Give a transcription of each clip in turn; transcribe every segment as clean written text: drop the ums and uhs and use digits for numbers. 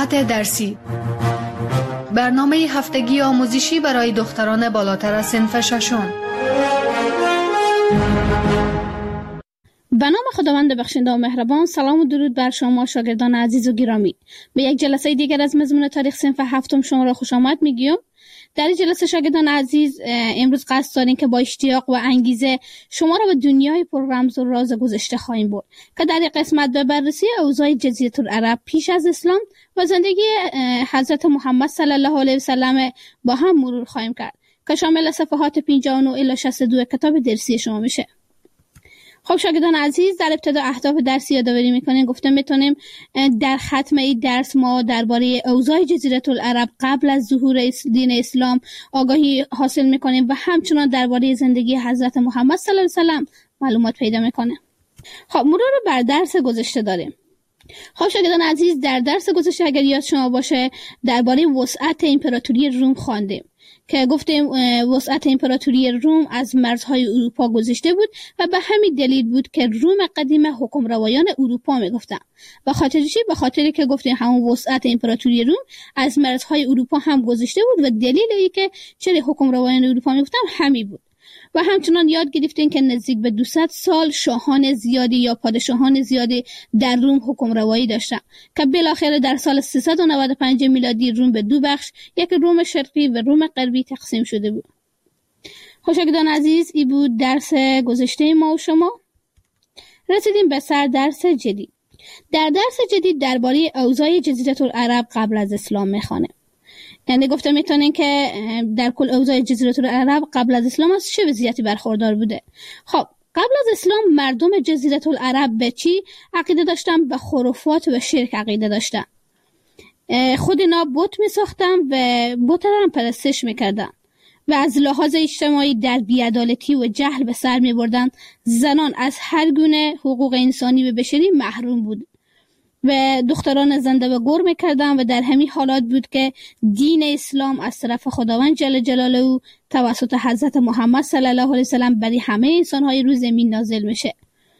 ساعت درسی، برنامه هفتگی آموزشی برای دختران بالاتر از صنف ششم. به نام خداوند بخشنده و مهربان. سلام و درود بر شما شاگردان عزیز و گرامی. به یک جلسه دیگر از مضمون تاریخ صنف هفتم شما را خوش آمد میگیم. در این جلسه شاگردان عزیز امروز قصد داریم که با اشتیاق و انگیزه شما را به دنیای پر رمز و راز گذشته خواهیم برد که در این قسمت به بررسی اوضاع جزیره العرب پیش از اسلام و زندگی حضرت محمد صلی الله علیه و سلم با هم مرور خواهیم کرد که شامل صفحات 59 الی 62 کتاب درسی شما میشه. خب شاگردان عزیز، در ابتدا اهداف درسی یادآوری میکنیم. گفتم میتونیم در ختم این درس ما درباره اوضاع جزیره العرب قبل از ظهور دین اسلام آگاهی حاصل میکنیم و همچنان درباره زندگی حضرت محمد صلی الله علیه و سلم معلومات پیدا میکنیم. خب مرور بر درس گذشته داریم. خب شاگردان عزیز، در درس گذشته اگر یاد شما باشه درباره وسعت امپراتوری روم خواندیم که گفتیم وسعت امپراتوری روم از مرزهای اروپا گذشته بود و به همین دلیل بود که روم قدیم حکمروایان اروپا میگفتن. به خاطر چی؟ به خاطری که گفتیم همون وسعت امپراتوری روم از مرزهای اروپا هم گذشته بود و دلیل ای که چرا حکمروایان اروپا میگفتن همین بود. و همچنان یاد گرفتیم که نزدیک به 200 سال شاهان زیادی یا پادشاهان زیادی در روم حکمروایی داشتن که بالاخره در سال 395 میلادی روم به دو بخش، یک روم شرقی و روم غربی تقسیم شده بود. شاگردان عزیز، این بود درس گذشته ما و شما. رسیدیم به سر درس جدید. در درس جدید درباره اوضاع جزیره العرب قبل از اسلام میخوانیم. یعنی گفته میتونین که در کل اوضاع جزیره العرب قبل از اسلام از چه وضعیتی برخوردار بوده. خب قبل از اسلام مردم جزیره العرب به چی عقیده داشتن؟ به خرافات و شرک عقیده داشتن. خود اینا بت میساختن و بت را هم پرستش میکردن و از لحاظ اجتماعی در بی‌عدالتی و جهل به سر میبردن. زنان از هر گونه حقوق انسانی و بشری محروم بود و دختران زنده و گور میکردن و در همین حالات بود که دین اسلام از طرف خداوند جل جلاله توسط حضرت محمد صلی الله علیه وسلم برای همه انسان‌های روی زمین نازل میشه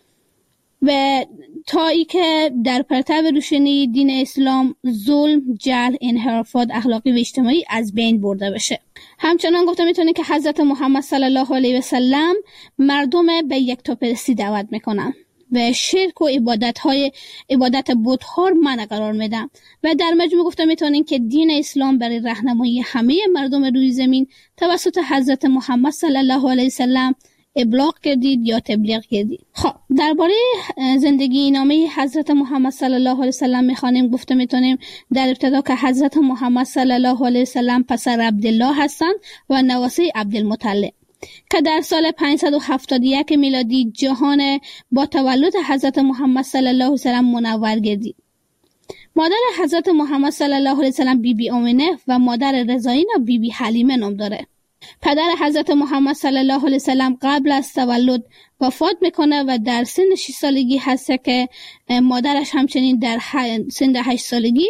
و تا ای که در پرتو روشنی دین اسلام ظلم، جهل، انحرافات اخلاقی و اجتماعی از بین برده بشه. همچنان گفته میتونه که حضرت محمد صلی الله علیه وسلم مردم به یکتاپرستی دعوت میکنن و شرک و عبادت بت‌ها منع قرار میدن و در مجموع گفته میتونین که دین اسلام برای راهنمایی همه مردم روی زمین توسط حضرت محمد صلی الله علیه وسلم ابلاغ کردید یا تبلیغ کردید. خب درباره زندگی نامه حضرت محمد صلی الله علیه وسلم میخوانیم. گفته میتونیم در ابتدا که حضرت محمد صلی الله علیه وسلم پسر عبدالله هستند و نواسه عبدالمطلب که در سال 571 میلادی جهان با تولد حضرت محمد صلی الله علیه وسلم منور گردید. مادر حضرت محمد صلی الله علیه وسلم بیبی آمینه و مادر رضایینا بیبی حلیمه نام داره. پدر حضرت محمد صلی الله علیه وسلم قبل از تولد وفات میکنه و در سن 6 سالگی هست که مادرش همچنین در سن 8 سالگی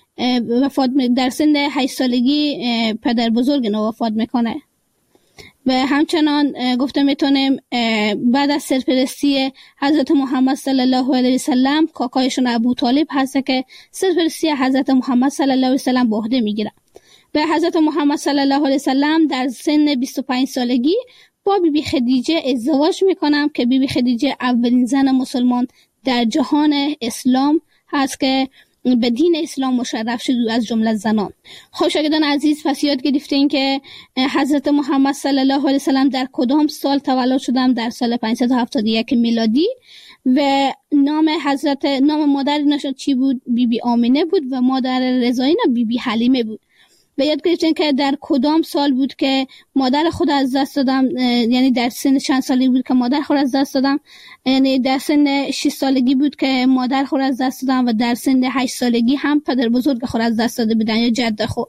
در سن 8 سالگی پدر بزرگ نو وفات میکنه. و همچنان گفته میتونیم بعد از سرپرستی حضرت محمد صلی الله علیه وسلم کاکایشون ابو طالب هست که سرپرستی حضرت محمد صلی الله علیه وسلم به عهده میگیره و حضرت محمد صلی الله علیه وسلم در سن 25 سالگی با بیبی خدیجه ازدواج میکنم که بیبی خدیجه اولین زن مسلمان در جهان اسلام هست که به دین اسلام مشرف شد از جمله زنان. خب شاگردان عزیز، پس یاد گرفتین که حضرت محمد صلی الله علیه وسلم در کدام سال تولد شدن؟ در سال 571 میلادی و نام مادر نشد چی بود؟ بیبی آمینه بود و مادر رضایینا بیبی حلیمه بود. و یاد گرفتین که در کدام سال بود که مادر خود از دست دادم، یعنی در سن چند سالگی بود که مادر خود از دست دادم؟ یعنی در سن 6 سالگی بود که مادر خود از دست دادم و در سن 8 سالگی هم پدر بزرگ خود از دست داده بودن یا جد خود.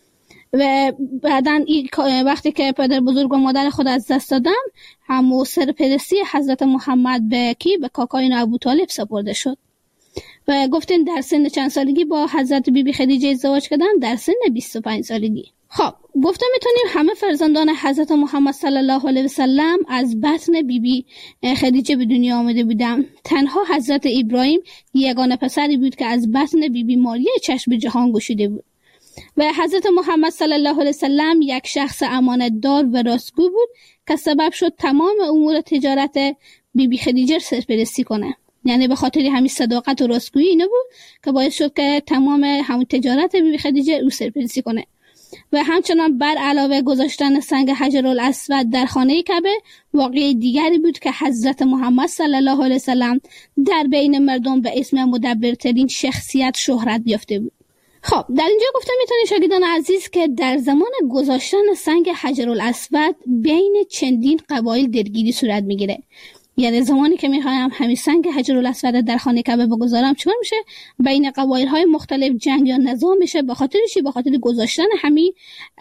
و بعدن وقتی که پدر بزرگ و مادر خود از دست دادن همو سرپرستی حضرت محمد به کاکای ابو طالب سپرده شد و گفتین در سن چند سالگی با حضرت بیبی خدیجه ازدواج کردن؟ در سن 25 سالگی. خب گفته میتونیم همه فرزندان حضرت محمد صلی الله علیه و سلم از بطن بیبی خدیجه به دنیا آمده بودند. تنها حضرت ابراهیم یگانه پسری بود که از بطن بیبی ماریه چشم جهان گشوده بود و حضرت محمد صلی الله علیه و سلم یک شخص امانتدار و راستگو بود که سبب شد تمام امور تجارت بیبی خدیجه سرپرستی کنه. یعنی به خاطر همین صداقت و راستگویی اینه بود که باعث شد که تمام همون تجارت بیبی خدیجه او سرپرستی کنه. و همچنان بر علاوه گذاشتن سنگ حجرالاسود در خانه کعبه واقعه دیگری بود که حضرت محمد صلی الله علیه وسلم در بین مردم به اسم مدبرترین شخصیت شهرت یافته بود. خب در اینجا گفته میتونید شاگردان عزیز که در زمان گذاشتن سنگ حجرالاسود بین چندین قبایل درگیری صورت میگیره. یعنی زمانی که میخوایم همین سنگ حجرالاسود در خانه کعبه بگذارم چیکار میشه؟ بین قبایل‌های مختلف جنگ یا نزاع میشه به خاطر چی؟ به خاطر گذاشتن همین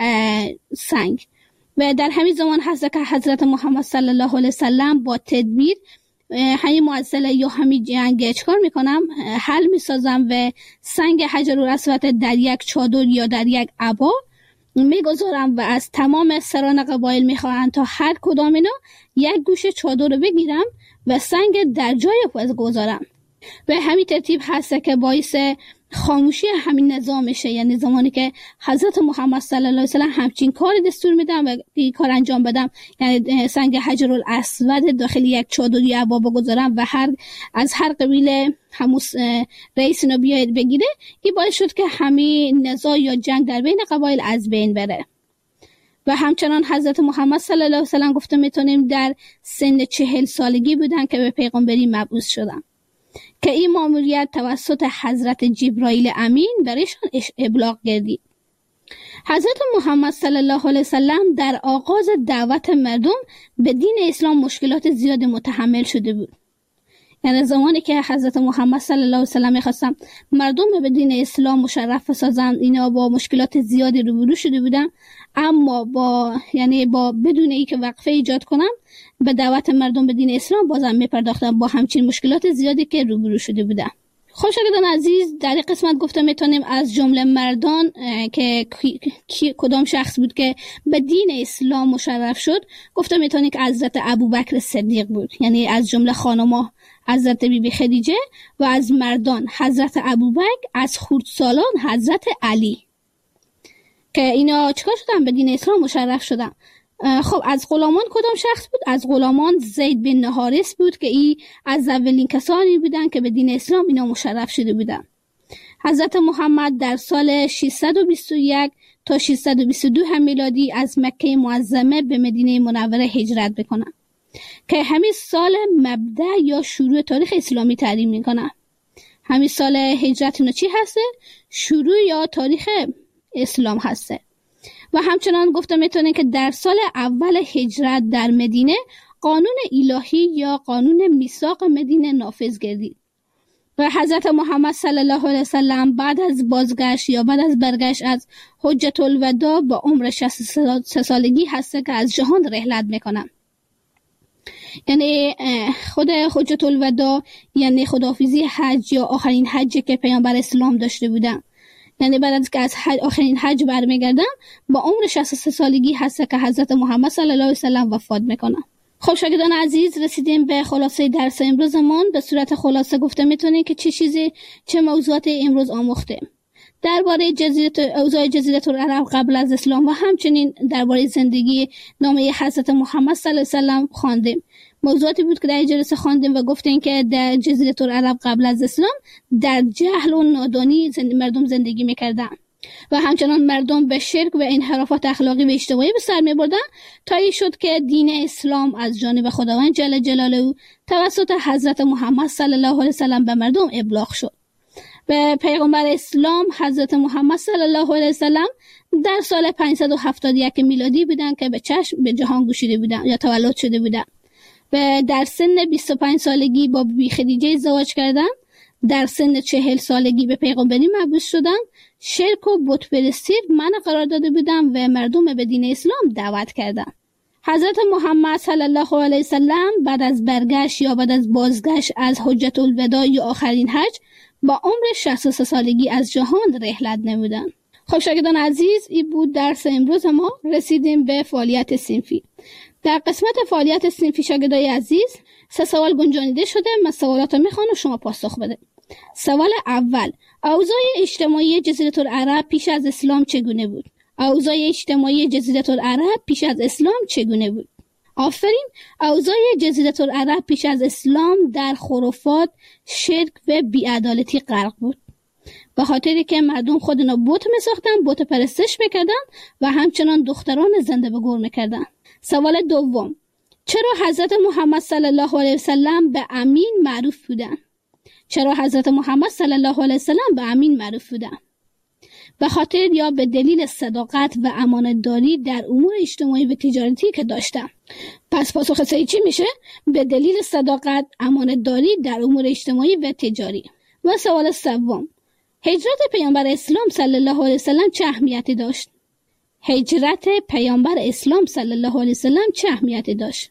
سنگ. و در همین زمان هست که حضرت محمد صلی الله علیه وسلم با تدبیر همین معضله یا همین جنگ چیکار میکنم؟ حل میسازم و سنگ حجرالاسود در یک چادر یا در یک عبا میگذارم و از تمام سران قبایل میخواهند تا هر کدام اینا یک گوشه چادر رو بگیرم و سنگ در جای خود گذارم. و همین ترتیب هست که باعث خاموشی همین نظام میشه. یعنی زمانی که حضرت محمد صلی الله علیه وسلم همچین کار دستور میدم و این کار انجام بدم، یعنی سنگ حجرالاسود داخل یک چادر یا عبا بگذارم و از هر قبیله همون رئیس اینا بیاید بگیره، این باعث شد که همین نزاع یا جنگ در بین قبایل از بین بره. و همچنان حضرت محمد صلی الله علیه وسلم گفته میتونیم در سن 40 سالگی بودن که به پیغمبری مبعوث شدن که این ماموریت توسط حضرت جبرائیل امین برایشان ابلاغ گردید. حضرت محمد صلی الله علیه وسلم در آغاز دعوت مردم به دین اسلام مشکلات زیاد متحمل شده بود. یعنی زمانی که حضرت محمد صلی الله علیه وسلم می‌خواستن مردم به دین اسلام مشرف بسازن، اینا با مشکلات زیادی روبرو شده بودن، اما با بدون اینکه وقفه ایجاد کنن به دعوت مردم به دین اسلام بازم میپرداختن با همچین مشکلات زیادی که روبرو شده بودن. خوشگلان عزیز، در این قسمت گفته میتونیم از جمله مردان که کدام شخص بود که به دین اسلام مشرف شد، گفته میتونیم که حضرت ابوبکر صدیق بود. یعنی از جمله خانم‌ها حضرت بیبی خدیجه و از مردان حضرت ابوبکر، از خردسالان حضرت علی که اینا چیکار شدن؟ به دین اسلام مشرف شدن. خب از غلامان کدام شخص بود؟ از غلامان زید بن حارث بود که ای از اولین کسانی بودن که به دین اسلام اینا مشرف شده بودن. حضرت محمد در سال 621 تا 622 هم میلادی از مکه معظمه به مدینه منوره هجرت بکنن که همین سال مبدأ یا شروع تاریخ اسلامی تعیین میکنن. همین سال هجرت اینا چی هسته؟ شروع یا تاریخ اسلام هسته. و همچنان گفته میتونه که در سال اول هجرت در مدینه قانون الهی یا قانون میثاق مدینه نافذ گردید و حضرت محمد صلی الله علیه وسلم بعد از بازگشت یا بعد از برگشت از حجة الوداع با عمر 63 سالگی هسته که از جهان رحلت میکنن. یعنی خود حجة الوداع یعنی خداحافظی حج یا آخرین حجی که پیامبر اسلام داشته بودن. یعنی بعد از که از آخرین حج برمیگردن با عمر 63 سالگی هست که حضرت محمد صلی الله علیه وسلم وفات میکنن. خب شاگردان عزیز، رسیدیم به خلاصه درس امروزمون. به صورت خلاصه گفته میتونیم که چه موضوعات امروز آموختیم درباره اوضاع جزیره العرب قبل از اسلام و همچنین درباره زندگی نامه حضرت محمد صلی الله علیه وسلم خواندیم. موضوعاتی بود که در جلسه خواندیم و گفتیم که در جزیره العرب قبل از اسلام در جهل و نادانی مردم زندگی میکردن و همچنان مردم به شرک و انحرافات اخلاقی و اجتماعی به سر میبردن تا این شد که دین اسلام از جانب خداوند جل جلاله توسط حضرت محمد صلی الله علیه وسلم به مردم ابلاغ شد. و پیغمبر اسلام حضرت محمد صلی الله علیه وسلم در سال 571 میلادی بودن که به جهان گشوده بودن یا تولد شده بودن و در سن 25 سالگی با بیبی خدیجه ازدواج کردن. در سن 40 سالگی به پیغمبری مبعوث شدن. شرک و بت پرستی منع قرار داده بودن و مردم به دین اسلام دعوت کردن. حضرت محمد صلی الله علیه وسلم بعد از برگشت یا بعد از بازگشت از حجة الوداع یا آخرین حج با عمر 63 سالگی از جهان رحلت نمودن. خب شاگردان عزیز، این بود درس امروز ما. رسیدیم به فعالیت صنفی. در قسمت فعالیت صنفی شاگردای عزیز 3 سوال گنجانیده شده. من سوالات رو میخوام و شما پاسخ بده. سوال اول: اوضاع اجتماعی جزیره العرب پیش از اسلام چگونه بود؟ اوضاع اجتماعی جزیره العرب پیش از اسلام چگونه بود؟ آفرین. اوضاع جزیره العرب پیش از اسلام در خرافات، شرک و بی‌عدالتی غرق بود. به خاطری که مردم خودنا بت می‌ساختن، بت پرستش می‌کردن و همچنان دختران زنده به گور می‌کردن. سوال دوم: چرا حضرت محمد صلی الله علیه وسلم به امین معروف بودند؟ چرا حضرت محمد صلی الله علیه وسلم به امین معروف بودند؟ به خاطر یا به دلیل صداقت و امانتداری در امور اجتماعی و تجارتی که داشتند. پس پاسخ صحیح چی میشه؟ به دلیل صداقت، امانتداری در امور اجتماعی و تجاری. و سوال سوم: هجرت پیامبر اسلام صلی الله علیه وسلم چه اهمیتی داشت؟ هجرت پیامبر اسلام صلی الله علیه وسلم چه اهمیتی داشت؟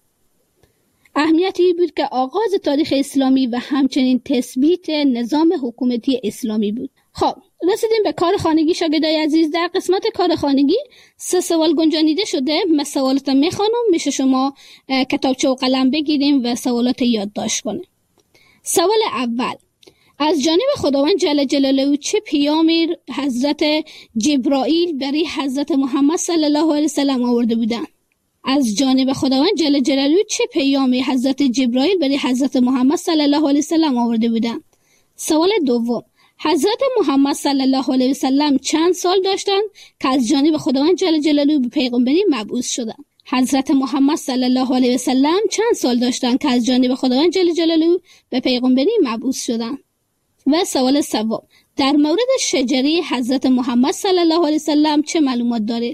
اهمیتی بود که آغاز تاریخ اسلامی و همچنین تثبیت نظام حکومتی اسلامی بود. خب رسیدیم به کار خانگی شاگردای عزیز. در قسمت کار خانگی 3 سوال گنجانیده شده. من سوالات میخوانم، میشه شما کتابچه و قلم بگیریم و سوالات یادداشت کنیم. سوال اول: از جانب خداوند جل جلاله چه پیامی حضرت جبرائیل برای حضرت محمد صلی الله علیه وسلم آورده بودند؟ از جانب خداوند جل جلاله چه پیامی حضرت جبرائیل برای حضرت محمد صلی الله علیه وسلم آورده بودند؟ سوال دوم: حضرت محمد صلی الله علیه وسلم چند سال داشتند که از جانب خداوند جل جلاله به پیغمبری مبعوث شدند؟ حضرت محمد صلی الله علیه وسلم چند سال داشتند که از جانب خداوند جل جلاله به پیغمبری مبعوث شدند؟ و سوال سوم: در مورد شجره حضرت محمد صلی الله علیه وسلم چه معلومات دارید؟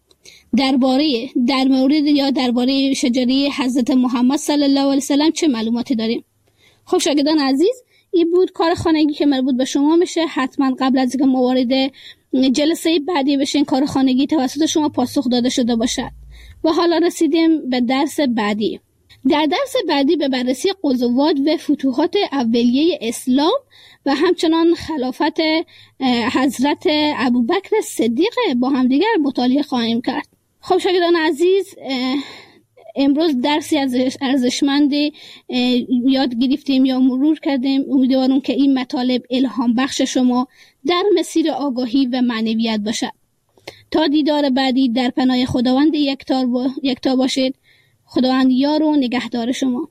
درباره شجره حضرت محمد صلی الله علیه وسلم چه معلوماتی داریم؟ خب شاگردان عزیز، این بود کار خانگی که مربوط به شما میشه. حتما قبل از اینکه ما وارد جلسه بعدی بشین کار خانگی توسط شما پاسخ داده شده باشد. و حالا رسیدیم به درس بعدی. در درس بعدی به بررسی غزوات و فتوحات اولیه اسلام و همچنان خلافت حضرت ابوبکر صدیق با همدیگر مطالعه خواهیم کرد. خب شاگردان عزیز، امروز درسی ارزشمندی یاد گرفتیم یا مرور کردیم. امیدوارم که این مطالب الهام بخش شما در مسیر آگاهی و معنویت باشد. تا دیدار بعدی در پناه خداوند یکتا باشید. خداوند یار و نگهدار شما.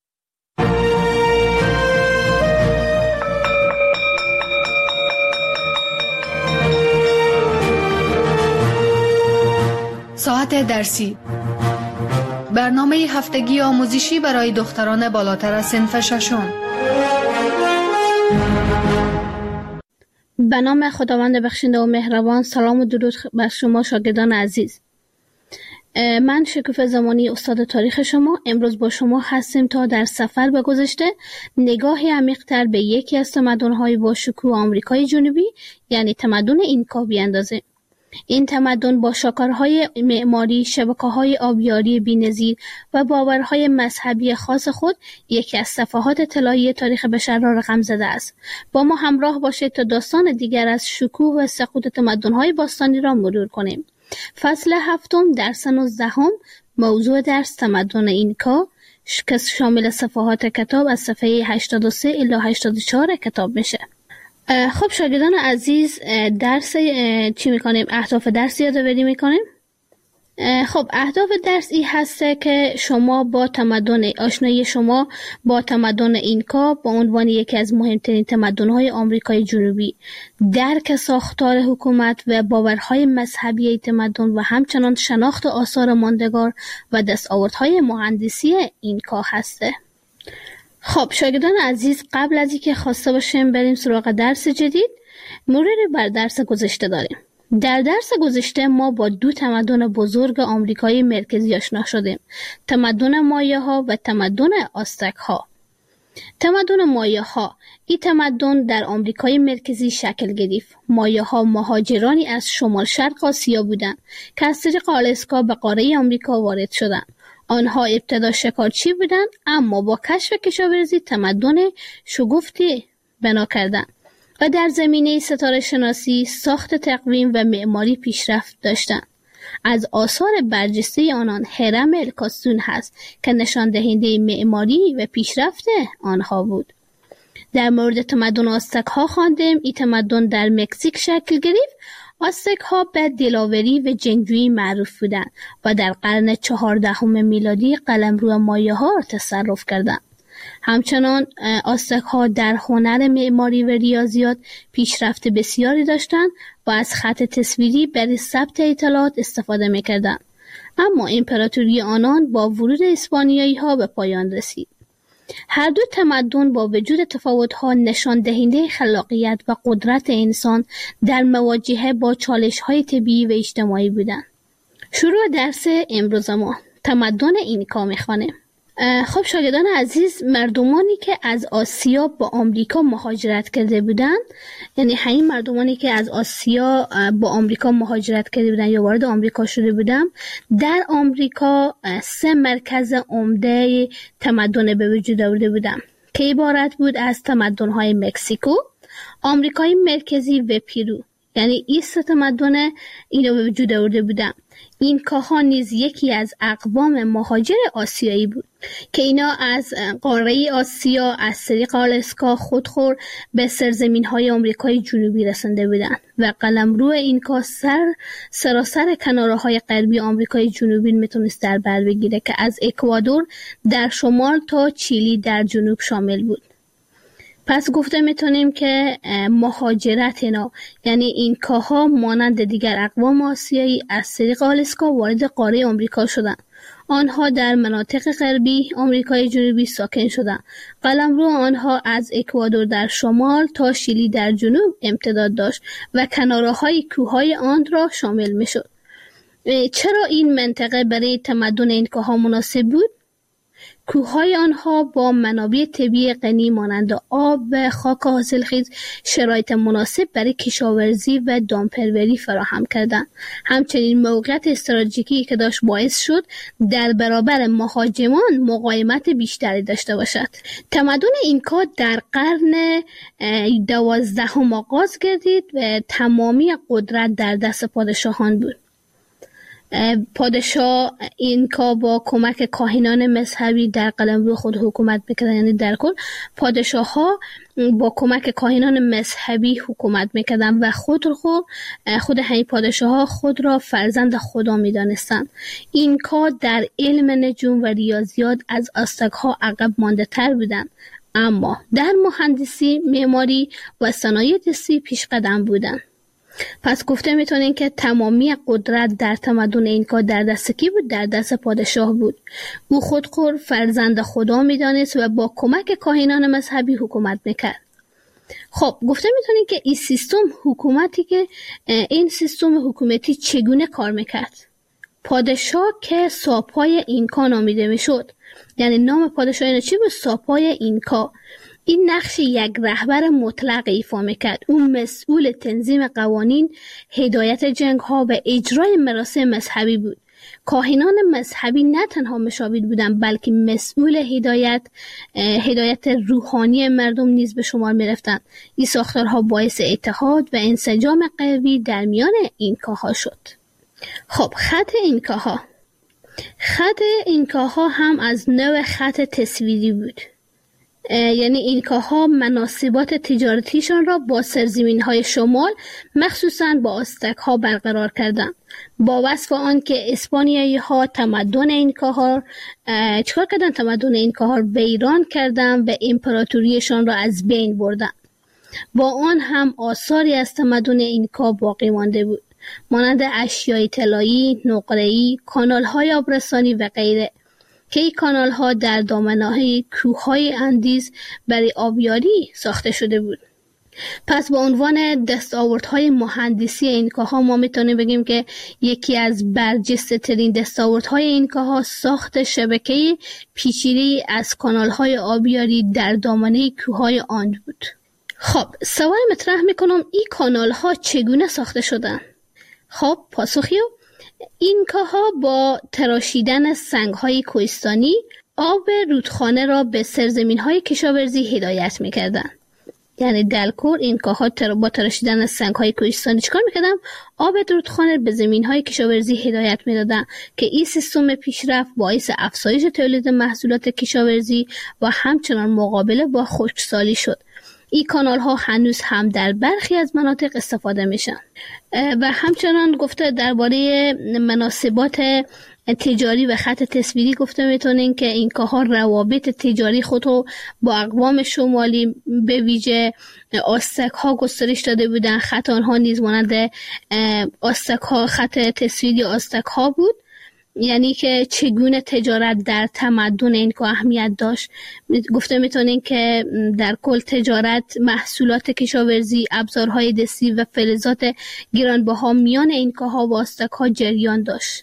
ساعت درسی: برنامه هفتگی آموزشی برای دختران بالاتر از صنف ششم. به نام خداوند بخشنده و مهربان. سلام و درود بر شما شاگردان عزیز. من شکوفه زمانی استاد تاریخ شما امروز با شما هستیم تا در سفر به گذشته نگاهی عمیق‌تر به یکی از تمدن‌های با شکوه آمریکای جنوبی یعنی تمدن اینکا بیاندازیم. این تمدن با شاهکارهای معماری، شبکه‌های آبیاری بی‌نظیر و باورهای مذهبی خاص خود یکی از صفحات طلایی تاریخ بشر را رقم زده است. با ما همراه باشید تا داستان دیگر از شکوه و سقوط تمدن‌های باستانی را مرور کنیم. فصل 7 درس 19 موضوع درس تمدن اینکا که شامل صفحات کتاب از صفحه 83 الی 84 کتاب میشه. خب شاگردان عزیز، درس چی میکنیم؟ اهداف درس یادآوری میکنیم. خب اهداف درس این هسته که شما با آشنایی شما با تمدن اینکا با عنوان یکی از مهمترین تمدن‌های آمریکای جنوبی، درک ساختار حکومت و باورهای مذهبی این تمدن و همچنان شناخت آثار ماندگار و دستاوردهای مهندسی اینکا هسته. خب شاگردان عزیز، قبل از اینکه خواسته باشیم بریم سراغ درس جدید، مروری بر درس گذشته داریم. در درس گذشته ما با 2 تمدن بزرگ آمریکای مرکزی آشنا شدیم: تمدن مایاها و تمدن آزتک‌ها. تمدن مایاها، این تمدن در آمریکای مرکزی شکل گرفت. مایاها مهاجرانی از شمال شرق آسیا بودند که از طریق آلاسکا به قاره آمریکا وارد شدند. آنها ابتدا شکارچی بودند، اما با کشف کشاورزی تمدن شگفتی بنا کردند. و در زمینه ستاره شناسی، ساخت تقویم و معماری پیشرفت داشتند. از آثار برجسته آنان هرم الکاسون هست که نشان دهنده معماری و پیشرفت آنها بود. در مورد تمدن آزتک ها خواندیم. این تمدن در مکزیک شکل گرفت. آزتک ها به دلاوری و جنگجویی معروف بودند و در قرن 14 میلادی قلمرو مایه ها را تصرف کردند. همچنان آزتک ها در هنر معماری و ریاضیات پیشرفت بسیاری داشتند و از خط تصویری برای ثبت اطلاعات استفاده می‌کردند. اما امپراتوری آنان با ورود اسپانیایی ها به پایان رسید. هر دو تمدن با وجود تفاوت‌ها نشان دهنده خلاقیت و قدرت انسان در مواجهه با چالش‌های طبیعی و اجتماعی بودند. شروع درس امروز ما تمدن اینکا می‌خوانیم. خب شاگردان عزیز، مردمانی که از آسیا با آمریکا مهاجرت کرده بودند، یعنی همین مردمانی که از آسیا با آمریکا مهاجرت کرده بودند یا وارد آمریکا شده بودند، در آمریکا 3 مرکز عمده تمدن به وجود آورده بودند که عبارت بود از تمدن‌های مکزیکو، آمریکای مرکزی و پیرو. یعنی این 3 تمدن اینو به وجود آورده بودند. اینکاها نیز یکی از اقوام مهاجر آسیایی بود که اینا از قاره آسیا از طریق آلاسکا خودخور به سرزمین‌های آمریکای جنوبی رسنده بودند و قلمرو اینکا سراسر کناره‌های غربی آمریکای جنوبی میتونست در بر بگیره که از اکوادور در شمال تا چیلی در جنوب شامل بود. پس گفته میتونیم که مهاجرت اینا، یعنی اینکاها مانند دیگر اقوام آسیایی از طریق آلاسکا وارد قاره آمریکا شدند. آنها در مناطق غربی آمریکای جنوبی ساکن شدند. قلمرو آنها از اکوادور در شمال تا شیلی در جنوب امتداد داشت و کناره‌های کوههای آن را شامل میشد. چرا این منطقه برای تمدن اینکاها مناسب بود؟ کوههای آنها با منابع طبیعی غنی مانند آب و خاک حاصلخیز شرایط مناسب برای کشاورزی و دامپروری فراهم کردند. همچنین موقعیت استراتژیکی که داشت باعث شد در برابر مهاجمان مقاومت بیشتری داشته باشد. تمدن اینکا در قرن 12 آغاز گردید و تمامی قدرت در دست پادشاهان بود. پادشاه اینکا با کمک کاهنان مذهبی در قلمرو خود حکومت میکردن. یعنی در کل پادشاه ها با کمک کاهنان مذهبی حکومت میکردن و خود همین پادشاه ها خود را فرزند خدا میدانستند. اینکا در علم نجوم و ریاضیات از آزتک ها عقب مانده تر بودند، اما در مهندسی، معماری و صنایع دستی پیش قدم بودند. پس گفته میتونین که تمامی قدرت در تمدن اینکا در دست کی بود؟ در دست پادشاه بود. او خودخور فرزند خدا میدانست و با کمک کاهنان مذهبی حکومت میکرد. خب گفته میتونین که این سیستم حکومتی چگونه کار میکرد؟ پادشاه که ساپای اینکا نامیده میشد، یعنی نام پادشاه اینا چی بود؟ ساپای اینکا. این نقش یک رهبر مطلق ایفا میکرد. اون مسئول تنظیم قوانین، هدایت جنگ ها و اجرای مراسم مذهبی بود. کاهنان مذهبی نه تنها مشاور بودند بلکه مسئول هدایت روحانی مردم نیز به شمار میرفتند. این ساختارها باعث اتحاد و انسجام قوی در میان اینکاها شد. خب خط اینکاها هم از نوع خط تصویری بود. یعنی اینکاها مناسبات تجارتیشان را با سرزمین‌های شمال مخصوصاً با آزتک ها برقرار کردند. با وصف آن که اسپانیایی ها تمدن اینکاها چکار کردن؟ تمدن اینکاها ویران کردن و امپراتوریشان را از بین بردن. با آن هم آثاری از تمدن اینکا باقی مانده بود، مانند اشیای طلایی، نقره‌ای، کانال‌های آبرسانی و غیره که این کانال ها در دامنه‌های کوههای اندیز برای آبیاری ساخته شده بود. پس با عنوان دستاوردهای مهندسی اینکاها ما میتونیم بگیم که یکی از برجسته ترین دستاوردهای اینکاها ساخت شبکه پیچیده‌ای از کانال های آبیاری در دامنه کوههای آن بود. خب سوال مطرح میکنم این کانال ها چگونه ساخته شدن؟ خب پاسخیو اینکاها با تراشیدن سنگ‌های کوهستانی آب رودخانه را به سرزمین‌های کشاورزی هدایت می‌کردند. یعنی دلکور این کاه‌ها با تراشیدن سنگ‌های کوهستانی چیکار می‌کردن؟ آب رودخانه به زمین‌های کشاورزی هدایت می‌دادن که این سیستم پیشرفت باعث افزایش تولید محصولات کشاورزی و همچنان مقابله با خشکسالی شد. این کانال ها هنوز هم در برخی از مناطق استفاده میشن. و همچنان گفته درباره مناسبات تجاری و خط تصویری گفته میتونین که این کاها روابط تجاری خود رو با اقوام شمالی به ویژه آستک ها گسترش داده بودن. خط آنها نیز مانند آستک ها، خط تصویری آستک ها بود، یعنی که چگونه تجارت در تمدن اینکا اهمیت داشت. گفته میتونین که در کل تجارت، محصولات کشاورزی، ابزارهای دستی و فلزات گرانبها میان اینکاها و آستک‌ها جریان داشت.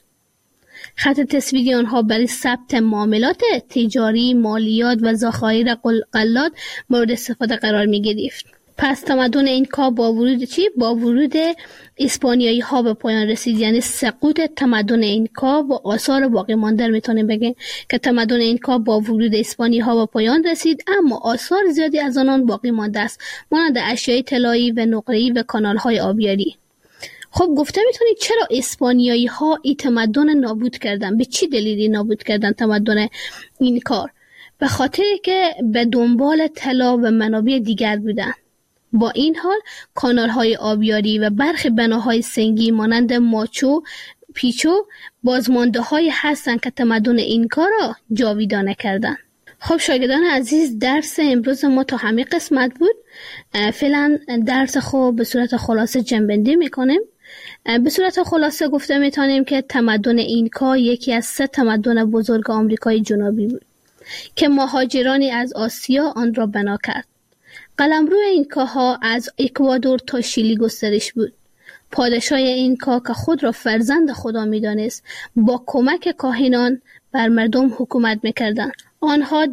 خط تصویری آنها برای ثبت معاملات تجاری، مالیات و ذخایر غلات مورد استفاده قرار می گرفت. پس تمدن اینکا با ورود اسپانیایی ها به پایان رسید، یعنی سقوط تمدن اینکا و آثار باقی مانده میتونیم بگیم که تمدن اینکا با ورود اسپانیایی ها به پایان رسید، اما آثار زیادی از آنان باقی مانده است، مانند اشیای طلایی و نقره‌ای و کانال های آبیاری. خب گفته میتونید چرا اسپانیایی ها این تمدن نابود کردن؟ به چی دلیلی نابود کردن تمدن اینکا؟ به خاطر که به دنبال طلا و منابع دیگر بودن. با این حال کانال‌های آبیاری و برخی بناهای سنگی مانند ماچو پیچو بازمانده‌هایی هستند که تمدن اینکا را جاویدانه کردند. خب شاگردان عزیز، درس امروز ما تا همین قسمت بود. فعلا درس خود به صورت خلاصه جنبندی میکنیم. به صورت خلاصه گفته میتونیم که تمدن اینکا یکی از 3 تمدن بزرگ آمریکای جنوبی بود که مهاجرانی از آسیا آن را بنا کرد. قلمرو اینکاها از اکوادور تا شیلی گسترش بود. پادشاه اینکا که خود را فرزند خدا می‌دانست، با کمک کاهنان بر مردم حکومت می‌کردند. آنها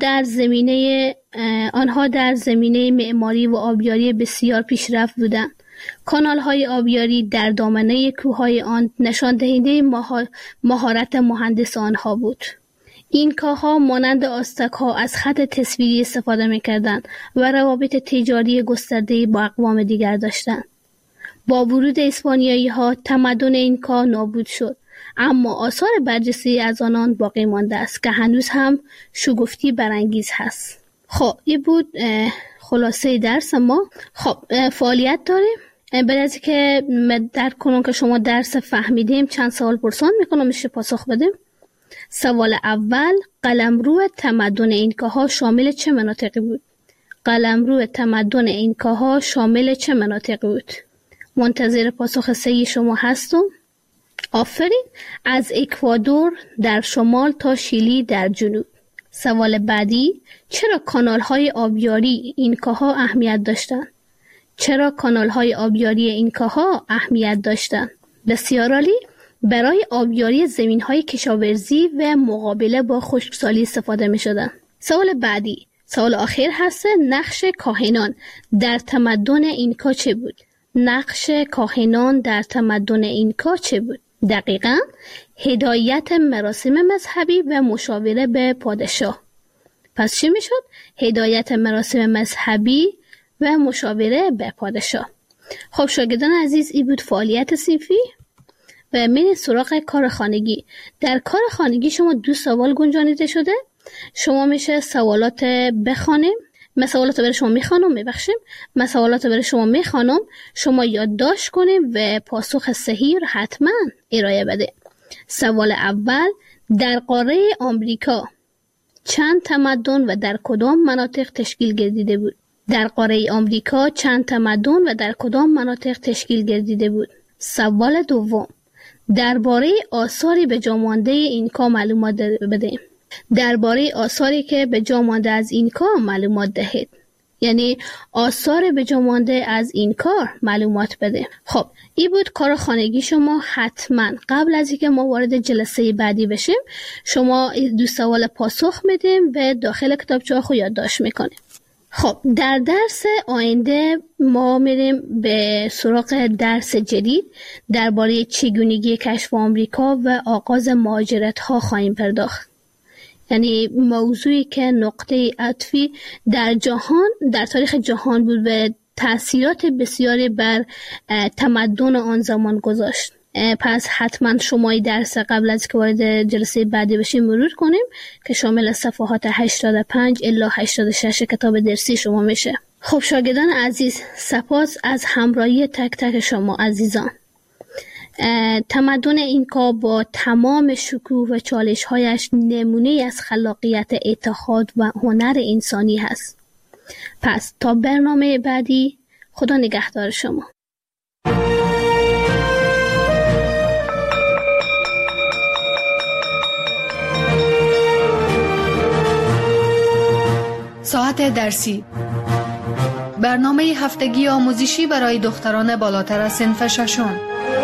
در زمینه معماری و آبیاری بسیار پیشرفت بودند. کانال‌های آبیاری در دامنه کوههای آن نشان دهنده مهارت مهندس آنها بود. اینکاها مانند آستک‌ها از خط تصویری استفاده می‌کردند و روابط تجاری گسترده‌ای با اقوام دیگر داشتند. با ورود اسپانیایی‌ها تمدن اینکا نابود شد، اما آثار برجسته از آنان باقی مانده است که هنوز هم شگفتی برانگیز هست. خب این بود خلاصه درس ما. خب فعالیت داریم. بعد از که درک کنم که شما درس فهمیدیم، چند سوال پرسان میکنم میشه پاسخ بدیم. سوال اول، قلمرو تمدن اینکاها شامل چه مناطقی بود؟ قلمرو تمدن اینکاها شامل چه مناطقی بود؟ منتظر پاسخ صحیح شما هستم. آفرین. از اکوادور در شمال تا شیلی در جنوب. سوال بعدی، چرا کانال‌های آبیاری اینکاها اهمیت داشتند؟ چرا کانال‌های آبیاری اینکاها اهمیت داشتند؟ بسیار عالی. برای آبیاری زمین‌های کشاورزی و مقابله با خشکسالی استفاده می‌شدند. سوال بعدی، سوال آخر هست، نقش کاهنان در تمدن اینکا چه بود؟ نقش کاهنان در تمدن اینکا چه بود؟ دقیقاً هدایت مراسم مذهبی و مشاوره به پادشاه. پس چی میشد؟ هدایت مراسم مذهبی و مشاوره به پادشاه. خب شاگردان عزیز، این بود فعالیت صنفی و من سراغ کار خانگی. در کار خانگی شما 2 سوال گنجانیده شده. شما میشه سوالات بخوانیم. من سوالات برای شما میخوانم، من سوالات برای شما میخوانم، شما یادداشت کنیم و پاسخ صحیح رو حتما ارائه بده. سوال اول، در قاره آمریکا چند تمدن و در کدام مناطق تشکیل گردیده بود؟ در قاره آمریکا چند تمدن و در کدام مناطق تشکیل گردیده بود؟ سوال دوم، درباره آثاری به جا مانده اینکا معلومات بده. درباره آثاری که به جا مانده از اینکا معلومات دهید. یعنی آثار به جا مانده از اینکا معلومات بده. خب این بود کار خانگی شما. حتما قبل از اینکه ما وارد جلسه بعدی بشیم، شما 2 سوال پاسخ میدیم و داخل کتابچه خود یادداشت میکنیم. خب در درس آینده ما میریم به سراغ درس جدید درباره چگونگی کشف آمریکا و آغاز مهاجرت ها خواهیم پرداخت. یعنی موضوعی که نقطه عطفی در جهان، در تاریخ جهان بود و تأثیرات بسیاری بر تمدن آن زمان گذاشت. پس حتما شما درس قبل از که وارد جلسه بعدی بشیم مرور کنیم که شامل صفحات 85 الی 86 کتاب درسی شما میشه. خب شاگردان عزیز، سپاس از همراهی تک تک شما عزیزان. تمدن اینکا با تمام شکوه و چالش‌هایش نمونه از خلاقیت، اتحاد و هنر انسانی هست. پس تا برنامه بعدی، خدا نگهدار شما. ساعت درسی، برنامه هفتگی آموزشی برای دختران بالاتر از صنف ششم.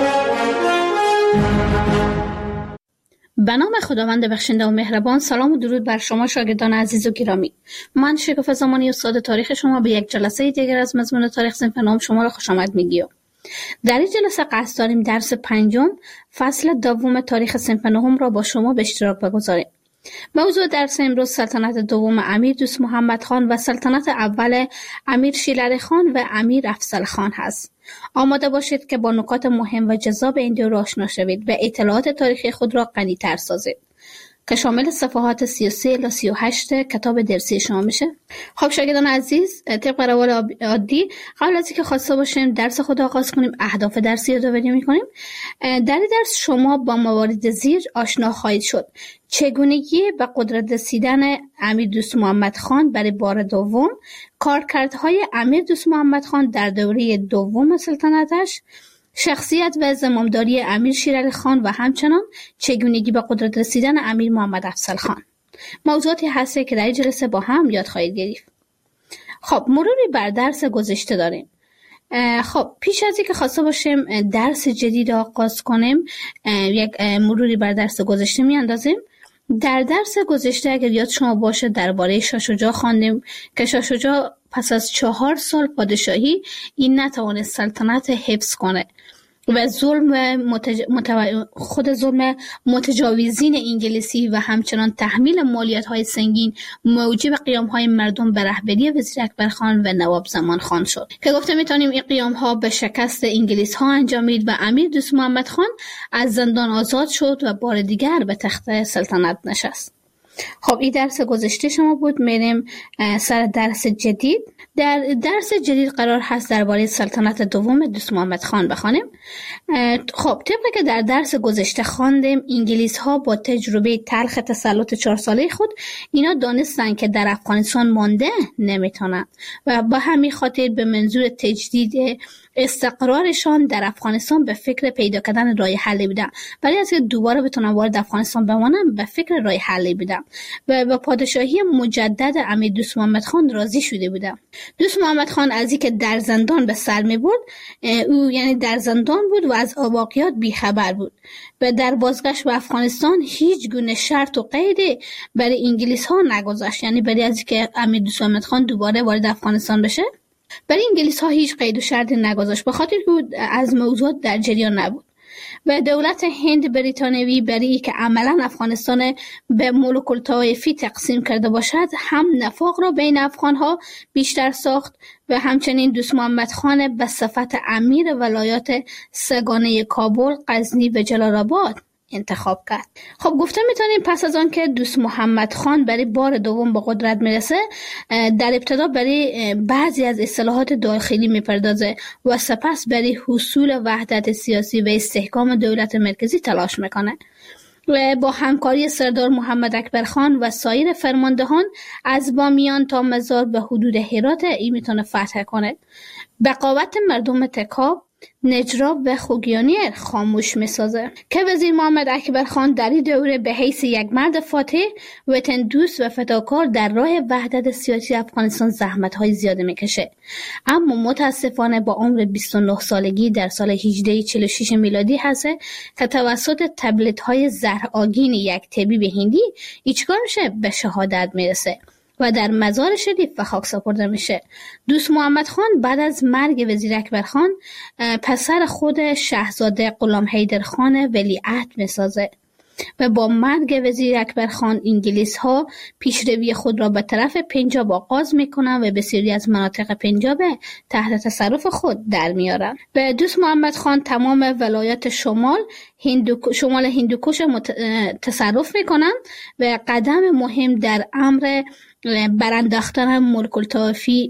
به نام خداوند بخشنده و مهربان. سلام و درود بر شما شاگردان عزیز و گرامی. من شکوفه زمانی استاد تاریخ شما به یک جلسه دیگر از مضمون تاریخ صنف نهم شما را خوش آمد میگیم. در این جلسه قصد داریم درس 5 فصل دوم تاریخ صنف نهم را با شما به اشتراک بگذاریم. موضوع درس امروز سلطنت دوم امیر دوست محمد خان و سلطنت اول امیر شیرعلی خان و امیر افضل خان هست. آماده باشید که با نکات مهم و جذاب این دو آشنا شوید و اطلاعات تاریخی خود را غنی‌تر سازید که شامل صفحات 33 الی 38 کتاب درسی شما میشه. خب شاگردان عزیز، طبق روال عادی قبل از اینکه خواسته باشیم درس خود آغاز کنیم، اهداف درسی رو یادآوری می‌کنیم. در این درس شما با موارد زیر آشنا خواهید شد: چگونگی به قدرت رسیدن امیر دوست محمد خان برای بار دوم، کارکردهای امیر دوست محمد خان در دوره دوم سلطنتش، شخصیت و زمامداری امیر شیرعلی خان و همچنان چگونگی به قدرت رسیدن امیر محمد افضل خان. موضوعاتی هستی که در این جلسه با هم یاد خواهید گرفت. خب مروری بر درس گذشته داریم. خب پیش از اینکه خواسته باشیم درس جدید آغاز کنیم، یک مروری بر درس گذشته میاندازیم. در درس گذشته اگر یاد شما باشه درباره شاه شجاع خواندیم که شاه شجاع پس از 4 سال پادشاهی این نتوانست سلطنت حفظ کنه و خود ظلم متجاوزین انگلیسی و همچنان تحمیل مالیات‌های سنگین موجب قیام‌های مردم به رهبری وزیر اکبر خان و نواب زمان خان شد که گفته میتونیم این قیام‌ها به شکست انگلیس‌ها انجامید و امیر دوست محمد خان از زندان آزاد شد و بار دیگر به تخت سلطنت نشست. خب این درس گذشته شما بود. میریم سر درس جدید. در درس جدید قرار هست درباره سلطنت دوم دوست محمد خان بخوانیم. خب طبق که در درس گذشته خواندیم، انگلیس ها با تجربه تلخ تسلط 4 ساله خود اینا دانستن که در افغانستان مانده نمیتونن و با همین خاطر به منظور تجدید استقرارشان در افغانستان به فکر پیدا کردن راه حلی بودن. برای از که دوباره بتونن وارد افغانستان بمانن به فکر راه حلی بودن و با پادشاهی مجدد امیر دوست محمد خان راضی شده بودن. دوست محمد خان از اینکه در زندان به سر می‌برد، او یعنی در زندان بود و از واقعیات بیخبر بود و در بازگشت به افغانستان هیچ گونه شرط و قیدی برای انگلیس ها نگذاشت، یعنی برای از اینکه امیر دوست محمد خان دوباره وارد افغانستان بشه برای انگلیس ها هیچ قید و شرطی نگذاشت، به خاطر که از موضوعات در جریان نبود. و دولت هند بریتانیایی برای که عملا افغانستان به ملوک الطوایفی تقسیم کرده باشد هم نفاق را بین افغان ها بیشتر ساخت و همچنین دوست محمد خان به صفت امیر ولایات سگانه کابل، غزنی و جلال آباد انتخاب کرد. خب گفته میتونیم پس از آن که دوست محمد خان برای بار دوم به قدرت میرسه، در ابتدا برای بعضی از اصلاحات داخلی میپردازه و سپس برای حصول وحدت سیاسی و استحکام دولت مرکزی تلاش میکنه و با همکاری سردار محمد اکبر خان و سایر فرماندهان از بامیان تا مزار به حدود هرات ای میتونه فتح کنه. بقاوت مردم تکاب، نجراب و خوگیانیر خاموش میسازه که وزیر محمد اکبر خان در این دوره به حیث یک مرد فاتح، وطن دوست و فداکار در راه وحدت سیاسی افغانستان زحمت‌های زیاده میکشه، اما متاسفانه با عمر 29 سالگی در سال 1846 میلادی هست که توسط تبلیغات‌های زهرآگین یک طبیب هندی چیکار میشه به شهادت میرسه و در مزار شریف به خاک سپرده میشه. دوست محمد خان بعد از مرگ وزیر اکبر خان پسر خود شاهزاده غلام حیدر خان ولیعهد میسازه و با مرگ وزیر اکبر خان انگلیس ها پیشروی خود را به طرف پنجاب آغاز میکنند و بسیاری از مناطق پنجاب تحت تصرف خود در میارند. و دوست محمد خان تمام ولایات شمال هندوکش تصرف میکنند و قدم مهم در امر برانداختن ملک الطوایفی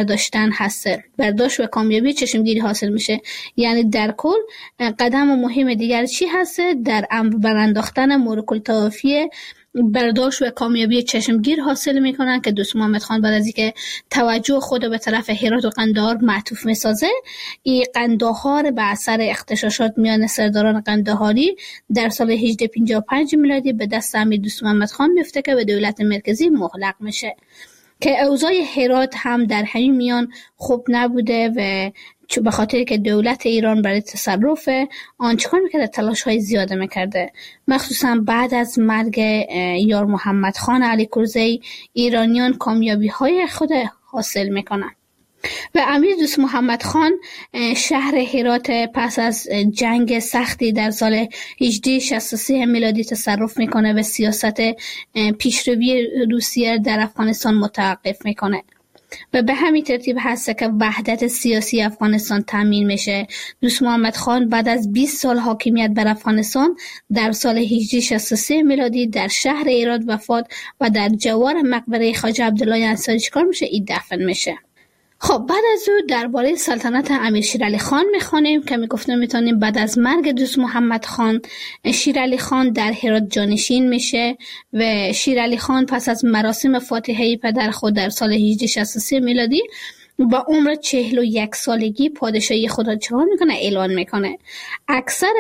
برداشت و کامیابی چشمگیری حاصل میشه. یعنی در کل قدم مهم دیگر چی هست در امر برانداختن ملک الطوایفی برداشت و کامیابی چشمگیر حاصل میکنن که دوست محمد خان بعد از اینکه توجه خود به طرف هرات و قندهار معطوف میسازه، این قندهار به اثر اغتشاشات میان سرداران قندهاری در سال 1855 میلادی به دست امیر دوست محمد خان میفته که به دولت مرکزی مغلق میشه که اوضاع هرات هم در همین میان خوب نبوده و به خاطر که دولت ایران برای تصرف آن چکار میکرده؟ تلاش های زیاده میکرده. مخصوصا بعد از مرگ یار محمد خان علی کرزی ایرانیان کامیابی های خود حاصل میکنن و امیر دوست محمد خان شهر هرات پس از جنگ سختی در سال 1863 میلادی تصرف میکنه و سیاست پیشروی روسیه در افغانستان متوقف میکنه و به همین ترتیب هست که وحدت سیاسی افغانستان تامین میشه. دوست محمد خان بعد از 20 سال حاکمیت بر افغانستان در سال 1863 میلادی در شهر هرات وفات و در جوار مقبره خواجه عبدالله انصاری چیکار میشه؟ این دفن میشه. خب بعد از او درباره سلطنت امیر شیرعلی خان میخوانیم که میگفتم میتونیم بعد از مرگ دوست محمد خان شیرعلی خان در هرات جانشین میشه و شیرعلی خان پس از مراسم فاتحه پدر خود در سال 1863 میلادی با عمر 41 سالگی پادشاهی خود را چکار میکنه؟ اعلان میکنه. اکثر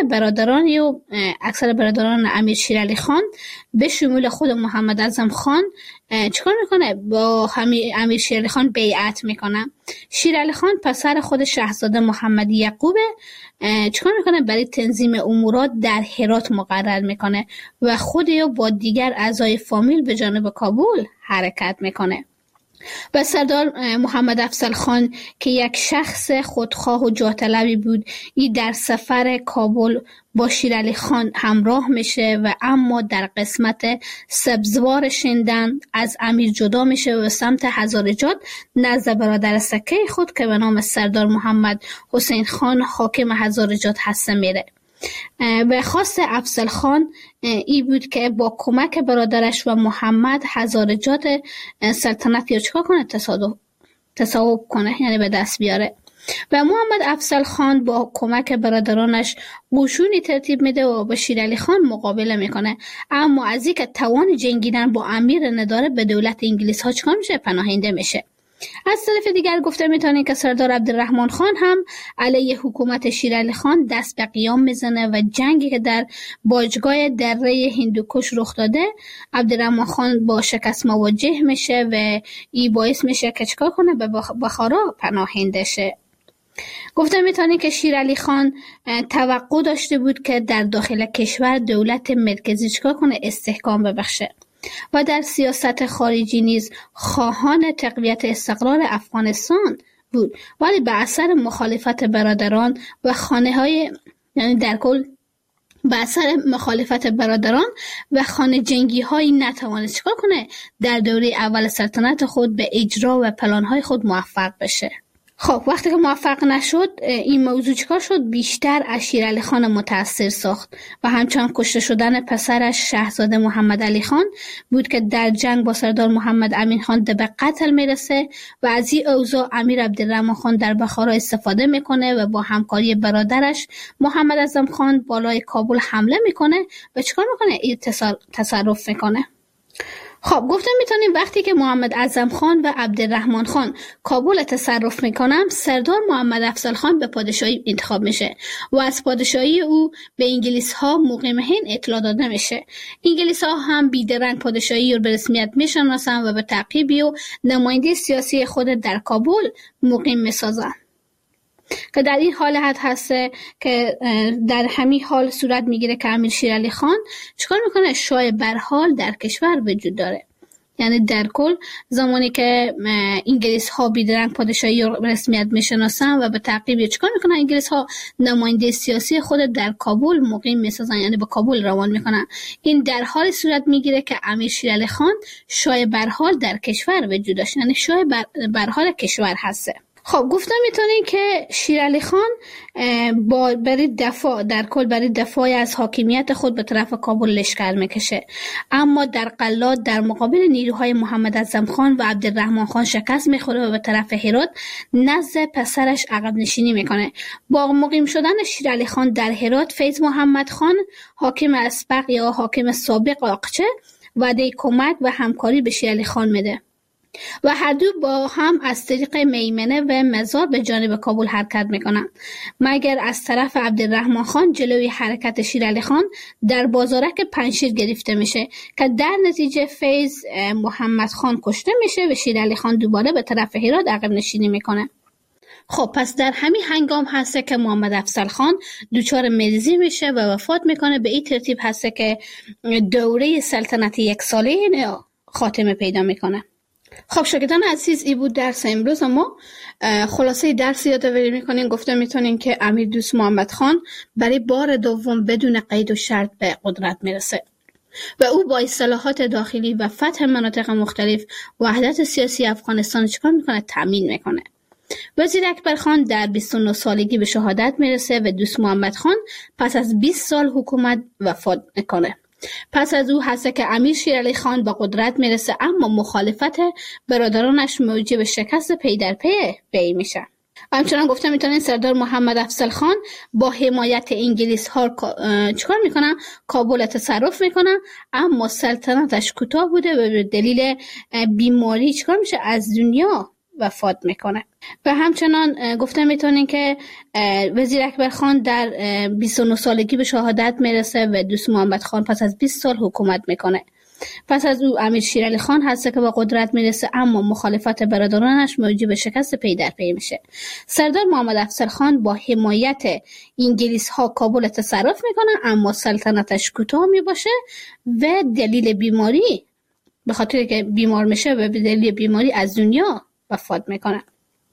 برادران امیر شیرعلی خان به شمول خود محمد اعظم خان چکار میکنه؟ با امیر شیرعلی خان بیعت میکنه. شیرعلی خان پسر خود شاهزاده محمد یعقوب چکار میکنه؟ برای تنظیم امورات در هرات مقرر میکنه و خود با دیگر اعضای فامیل به جانب کابل حرکت میکنه. و سردار محمد افضل خان که یک شخص خودخواه و جاه طلبی بود، این در سفر کابل با شیرعلی خان همراه میشه و اما در قسمت سبزوار شندن از امیر جدا میشه و سمت هزارجات نزد برادر سکه خود که به نام سردار محمد حسین خان حاکم هزارجات هسته میره. و خواست افضل خان ای بود که با کمک برادرش و محمد هزارجات سلطنت یا چکار کنه؟ تصاحب کنه، یعنی به دست بیاره. و محمد افضل خان با کمک برادرانش قشونی ترتیب میده و با شیرعلی خان مقابله میکنه، اما از اینکه توان جنگیدن با امیر نداره به دولت انگلیس ها چکار میشه؟ پناهنده میشه. از طرف دیگر گفته میتونیم که سردار عبدالرحمن خان هم علیه حکومت شیرعلی خان دست به قیام میزنه و جنگی که در باجگاه دره هندوکش رخ داده عبدالرحمن خان با شکست مواجه میشه و این باعث میشه که چکار کنه؟ به بخارا پناهنده شه. گفته میتونیم که شیرعلی خان توقع داشته بود که در داخل کشور دولت مرکزی چکار کنه؟ استحکام ببخشه و در سیاست خارجی نیز خواهان تقویت استقرار افغانستان بود، ولی به اثر مخالفت برادران و خانه جنگی هایی نتوانست چکار کنه؟ در دوره اول سلطنت خود به اجرا و پلان های خود موفق بشه. خب وقتی که موفق نشد، این موضوع چکار شد؟ بیشتر از شیرعلی خان متاثر ساخت و همچنان کشته شدن پسرش شاهزاده محمد علی خان بود که در جنگ با سردار محمد امین خان به قتل میرسه و از این اوضاع امیر عبدالرحمن خان در بخارا استفاده میکنه و با همکاری برادرش محمد اعظم خان بالای کابل حمله میکنه و چکار میکنه؟ این تصرف میکنه. خب گفتم میتونیم وقتی که محمد اعظم خان و عبدالرحمن خان کابل تصرف میکنن، سردار محمد افضل خان به پادشاهی انتخاب میشه و از پادشاهی او به انگلیس ها مقیم هند اطلاع داده میشه. انگلیس ها هم بیدرنگ پادشاهی رو به رسمیت میشناسن و به تعقیبی و نماینده سیاسی خود در کابل مقیم میسازن که در این حالت هسته که در همین حال صورت میگیره که امیر شیرعلی خان چیکار میکنه؟ شاه برحال در کشور وجود داره. یعنی در کل زمانی که انگلیس ها بیدرنگ پادشاهی رسمیت میشناسن و به تعقیب چیکار میکنن؟ انگلیس ها نماینده سیاسی خود در کابل مقیم میسازن، یعنی به کابل روان میکنن. این در حال صورت میگیره که امیر شیر علی خان شاه برحال در کشور وجود داشت، یعنی شاه برحال کشور هسته. خب گفتم میتونین که شیر علی خان برای دفاع از حاکمیت خود به طرف کابل لشکر میکشه، اما در قلات در مقابل نیروهای محمد اعظم خان و عبدالرحمن خان شکست میخوره و به طرف هرات نزد پسرش عقب نشینی میکنه. با مقیم شدن شیر علی خان در هرات، فیض محمد خان حاکم اسبق یا حاکم سابق آقچه وعده کمک و همکاری به شیر علی خان میده و هر دو با هم از طریق میمنه و مزار به جانب کابل حرکت میکنن، مگر از طرف عبدالرحمن خان جلوی حرکت شیر علی خان در بازارک پنشیر گرفته میشه که در نتیجه فیض محمد خان کشته میشه و شیر علی خان دوباره به طرف هرات عقب نشینی میکنه. خب پس در همین هنگام هسته که محمد افضل خان دچار مریضی میشه و وفات میکنه. به این ترتیب هسته که دوره سلطنت یک ساله خاتمه پیدا میکنه. خب شاگردان عزیز، این بود درس امروز. ما خلاصه درس یادآوری میکنیم. گفته میتونیم که امیر دوست محمد خان برای بار دوم بدون قید و شرط به قدرت میرسه و او با اصلاحات داخلی و فتح مناطق مختلف وحدت سیاسی افغانستان چیکار میکنه؟ تامین میکنه. وزیر اکبر خان در 29 سالگی به شهادت میرسه و دوست محمد خان پس از 20 سال حکومت وفات میکنه. پس از او هست که امیر شیر علی خان به قدرت میرسه، اما مخالفت برادرانش موجب شکست پی در پی میشه. همچنان گفته میتونین سردار محمد افضل خان با حمایت انگلیس ها چیکار میکنن؟ کابل تصرف میکنن، اما سلطنتش کوتاه بوده و به دلیل بیماری چیکار میشه؟ از دنیا وفات میکنه. و همچنان گفته میتونین که وزیر اکبر خان در 29 سالگی به شهادت میرسه و دوست محمد خان پس از 20 سال حکومت میکنه. پس از او امیر شیر علی خان هست که به قدرت میرسه، اما مخالفت برادرانش موجب شکست پی در پی میشه. سردار محمد افضل خان با حمایت انگلیس ها کابل تصرف میکنه، اما سلطنتش کوتاه میباشه و دلیل بیماری، به خاطر که بیمار میشه و به دلیل بیماری از دنیا وفات میکنه.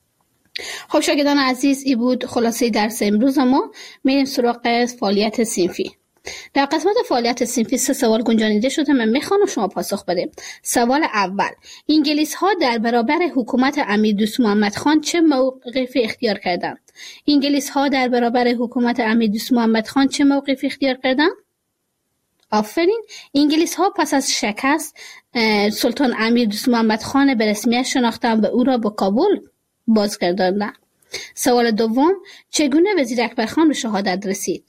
خب شاگردان عزیز، این بود خلاصه درس امروز. ما میریم سراغ فعالیت صنفی. در قسمت فعالیت صنفی 3 سوال گنجانیده شده، من میخوام شما پاسخ بدید. سوال اول: انگلیس ها در برابر حکومت امیر دوست محمد خان چه موقفی اختیار کردند؟ انگلیس ها در برابر حکومت امیر دوست محمد خان چه موقفی اختیار کردند؟ آفرین. انگلیس ها پس از شکست سلطان امیر دوست محمد خان به رسمیت شناختند و او را به کابل بازگرداندند. سوال دوم: چگونه وزیر اکبر خان به شهادت رسید؟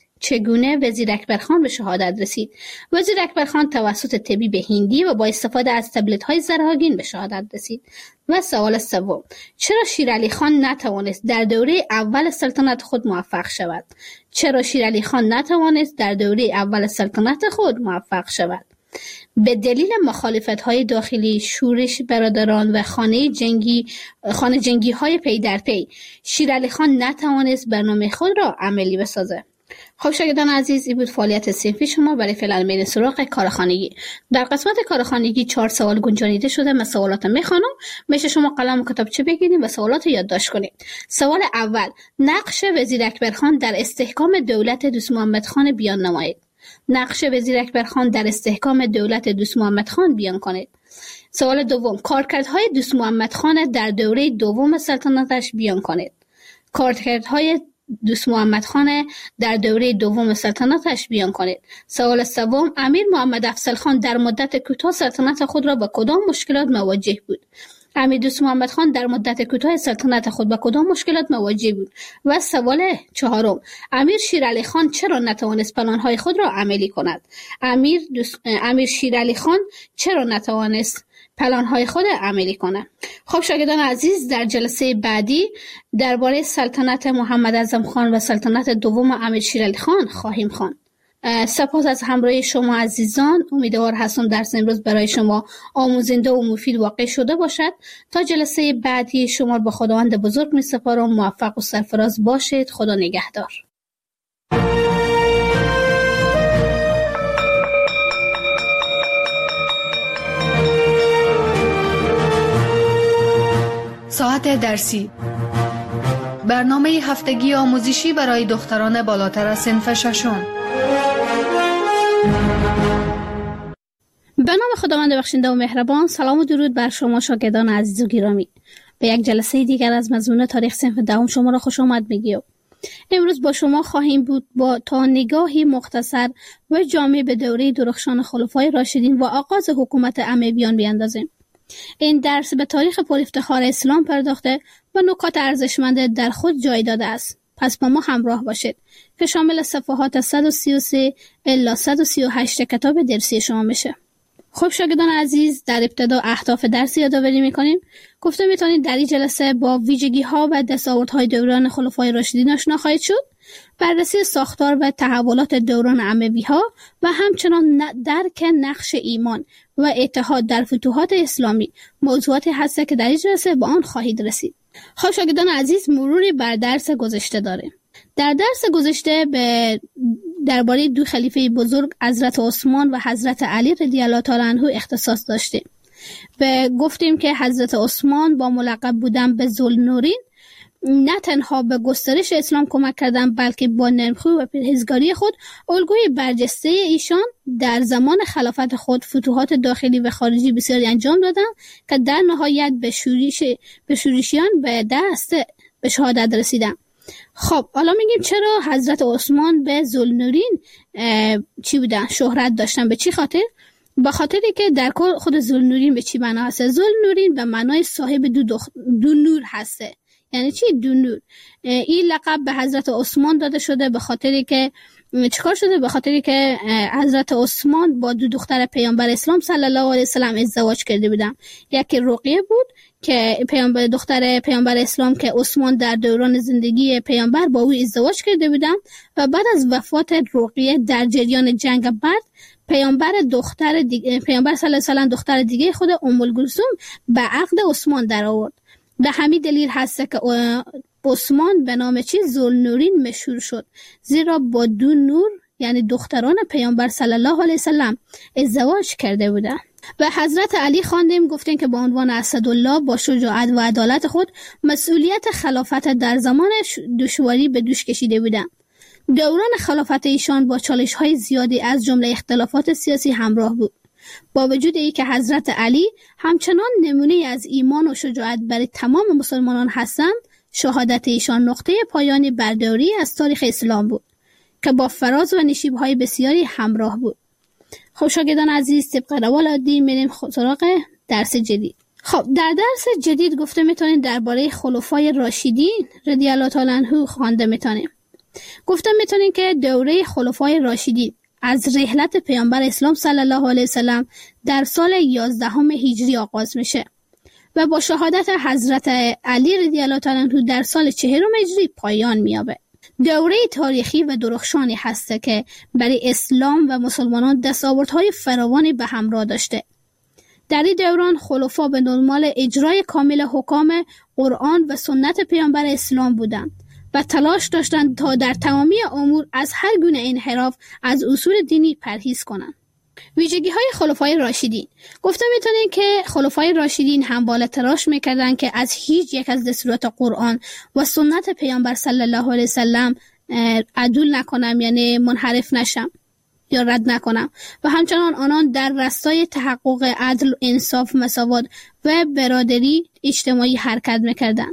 وزیر اکبر خان توسط طبیب هندی و با استفاده از تبلت‌های زرهاگین به شهادت رسید. و سوال سوم: چرا شیر علی خان نتوانست در دوره اول سلطنت خود موفق شود؟ به دلیل مخالفت‌های داخلی، شورش برادران و خانه جنگی های پی در پی، شیر علی خان نتوانست برنامه خود را عملی بسازه. خب شاگردان عزیز، این بود فعالیت صنفی شما. برای فعلا میریم سراغ کارخانگی. در قسمت کارخانگی 4 سوال گنجانیده شده. من سوالات میخوانم، میشه شما قلم و کتابچه بگیرید و سوالات رو یادداشت کنید. سوال اول: نقش وزیر اکبر خان در استحکام دولت دوست محمد خان بیان نمایید. بیان کنید. سوال دوم: کارکردهای دوست محمد خان در دوره دوم سلطنتش بیان کنید. سوال سوم: امیر محمد افضل خان در مدت کوتاه سلطنت خود را با کدام مشکلات مواجه بود؟ و سوال چهارم: امیر شیر علی خان چرا نتوانست پلان‌های خود را عملی کند؟ خب شاگردان عزیز، در جلسه بعدی درباره سلطنت محمد اعظم خان و سلطنت دوم امیر شیر علی خان خواهیم خواند. سپاس از همراهی شما عزیزان. امیدوار هستم درس امروز برای شما آموزنده و مفید واقع شده باشد. تا جلسه بعدی شما به خداوند بزرگ می سپارم. موفق و سرفراز باشید. خدا نگهدار. ساعت درسی، برنامه هفتگی آموزشی برای دختران بالاتر از صنف ششم. به نام خداوند بخشنده و مهربان. سلام و درود بر شما شاگردان عزیز و گرامی. به یک جلسه دیگر از مضمون تاریخ صنف دهم شما را خوش آمد میگیم. امروز با شما خواهیم بود تا نگاهی مختصر و جامع به دوره درخشان خلفای راشدین و آغاز حکومت امویان بیاندازیم. این درس به تاریخ پرافتخار اسلام پرداخته و نکات ارزشمند در خود جای داده است. پس با ما همراه باشید که شامل صفحات 133 الی 138 کتاب درسی شما میشه. خب شاگردان عزیز، در ابتدا اهداف درس یادآوری میکنیم. گفته میتونید در این جلسه با ویژگی ها و دستاوردهای دوران خلفای راشدین آشنا خواهید شد، بررسی ساختار و تحولات دوران اموی ها و همچنان درک نقش ایمان و اتحاد در فتوحات اسلامی موضوعاتی هست که در این جلسه با آن خواهید رسید. خب شاگردان عزیز، مروری بر درس گذشته داریم. در درس گذشته درباره دو خلیفه بزرگ حضرت عثمان و حضرت علی رضی الله تعالی عنه اختصاص داشتیم. گفتیم که حضرت عثمان با ملقب بودن به ذوالنورین نه تنها به گسترش اسلام کمک کردند، بلکه با نرمخوی و پرهیزگاری خود الگوی برجسته ایشان در زمان خلافت خود فتوحات داخلی و خارجی بسیاری انجام دادند که در نهایت به شورشیان به شهادت رسیدند. خب حالا میگیم چرا حضرت عثمان به ذوالنورین شهرت داشتن؟ به چی خاطر؟ به خاطری که در کل خود ذوالنورین به چی معنا هسته؟ ذوالنورین به معنای صاحب دو نور هسته. یعنی چی دو نور؟ این لقب به حضرت عثمان داده شده به خاطری که چیکار شده؟ به خاطری که حضرت عثمان با دو دختر پیامبر اسلام صلی الله علیه و سلم ازدواج کرده بودن. یکی رقیه بود که دختر پیامبر اسلام که عثمان در دوران زندگی پیامبر با او ازدواج کرده بودن و بعد از وفات رقیه در جریان جنگ بدر پیامبر صلی الله علیه و سلم دختر دیگه خود ام کلثوم به عقد عثمان در آورد. به همین دلیل هست که عثمان به نام ذوالنورین مشهور شد، زیرا با دو نور یعنی دختران پیامبر صلی الله علیه و سلم ازدواج کرده بودند. و حضرت علی خواندیم، گفتیم که با عنوان اسدالله با شجاعت و عدالت خود مسئولیت خلافت در زمان دشواری به دوش کشیده بودند. دوران خلافت ایشان با چالش‌های زیادی از جمله اختلافات سیاسی همراه بود. با وجود اینکه حضرت علی همچنان نمونه از ایمان و شجاعت برای تمام مسلمانان هستند، شهادت ایشان نقطه پایانی بر دوری از تاریخ اسلام بود که با فراز و نشیب‌های بسیاری همراه بود. خب شاگردان عزیز، طبق روال عادی میریم سراغ درس جدید. خب در درس جدید گفته میتونید درباره خلفای راشدین رضی الله تعالی عنهم خوانده میتونیم. گفته میتونید که دوره خلفای راشدین از رحلت پیامبر اسلام صلی الله علیه و سلم در سال 11 هجری آغاز میشه و با شهادت حضرت علی رضی الله تعالی عنه در سال 40 هجری پایان مییابه. دوره تاریخی و درخشانی هسته که برای اسلام و مسلمانان دستاوردهای فراوانی به همراه داشته. در این دوران خلفا به دنبال اجرای کامل حکام قرآن و سنت پیامبر اسلام بودند و تلاش داشتند تا در تمامی امور از هر گونه انحراف از اصول دینی پرهیز کنند. ویژگی های خلفای راشدین. گفته میتونید که خلفای راشدین همواره تلاش میکردند که از هیچ یک از دستورات قرآن و سنت پیامبر صلی الله علیه و سلم عدول نکنم، یعنی منحرف نشم یا رد نکنم، و همچنان آنان در راستای تحقق عدل، انصاف، مساوات و برادری اجتماعی حرکت میکردند.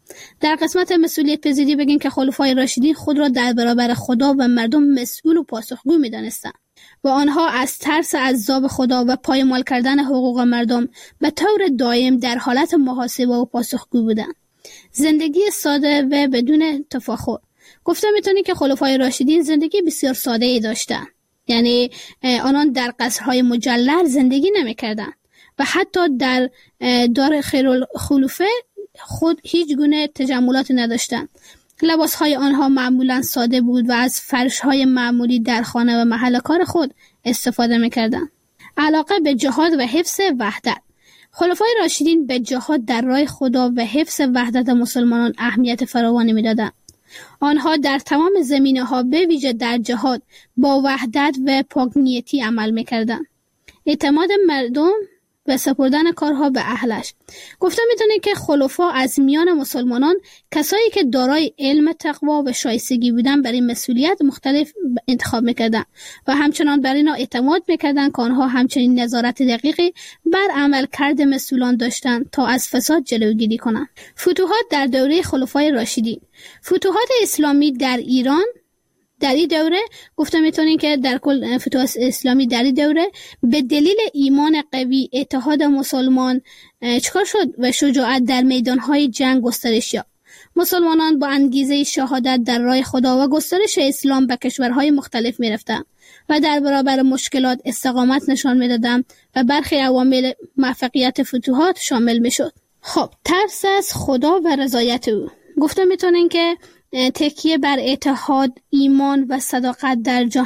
در قسمت مسئولیت پذیری بگیم که خلفای راشدین خود را در برابر خدا و مردم مسئول و پاسخگو می‌دانستند و آنها از ترس عذاب خدا و پایمال کردن حقوق مردم به طور دائم در حالت محاسبه و پاسخگو بودند. زندگی ساده و بدون تفاخر. گفته میتونی که خلفای راشدین زندگی بسیار ساده ای داشتند. یعنی آنان در قصرهای مجلل زندگی نمی‌کردند و حتی در دار خیرالخلفه خود هیچ گونه تجملات نداشتند. لباسهای آنها معمولا ساده بود و از فرشهای معمولی در خانه و محل کار خود استفاده میکردند. علاقه به جهاد و حفظ وحدت. خلفای راشدین به جهاد در راه خدا و حفظ وحدت مسلمانان اهمیت فراوانی میدادند. آنها در تمام زمینه‌ها به ویژه در جهاد با وحدت و پاک‌نیتی عمل میکردند. اعتماد مردم و سپردن کارها به اهلش. گفته میتونه که خلفا از میان مسلمانان کسایی که دارای علم، تقوا و شایستگی بودن برای مسئولیت مختلف انتخاب میکردن و همچنان بر اینا اعتماد میکردن که آنها همچنین نظارت دقیقی بر عملکرد مسئولان داشتن تا از فساد جلوگیری کنند. فتوحات در دوره خلفای راشدین. فتوحات اسلامی در ایران در این دوره گفته میتونین که در کل فتوحات اسلامی در این دوره به دلیل ایمان قوی، اتحاد مسلمان چکار شد و شجاعت در میدانهای جنگ گسترش یافت. مسلمانان با انگیزه شهادت در راه خدا و گسترش اسلام به کشورهای مختلف میرفتند و در برابر مشکلات استقامت نشان میدادند و برخی عوامل موفقیت فتوحات شامل میشد. خب، ترس از خدا و رضایت او. گفته میتونین که تکیه بر اتحاد، ایمان و صداقت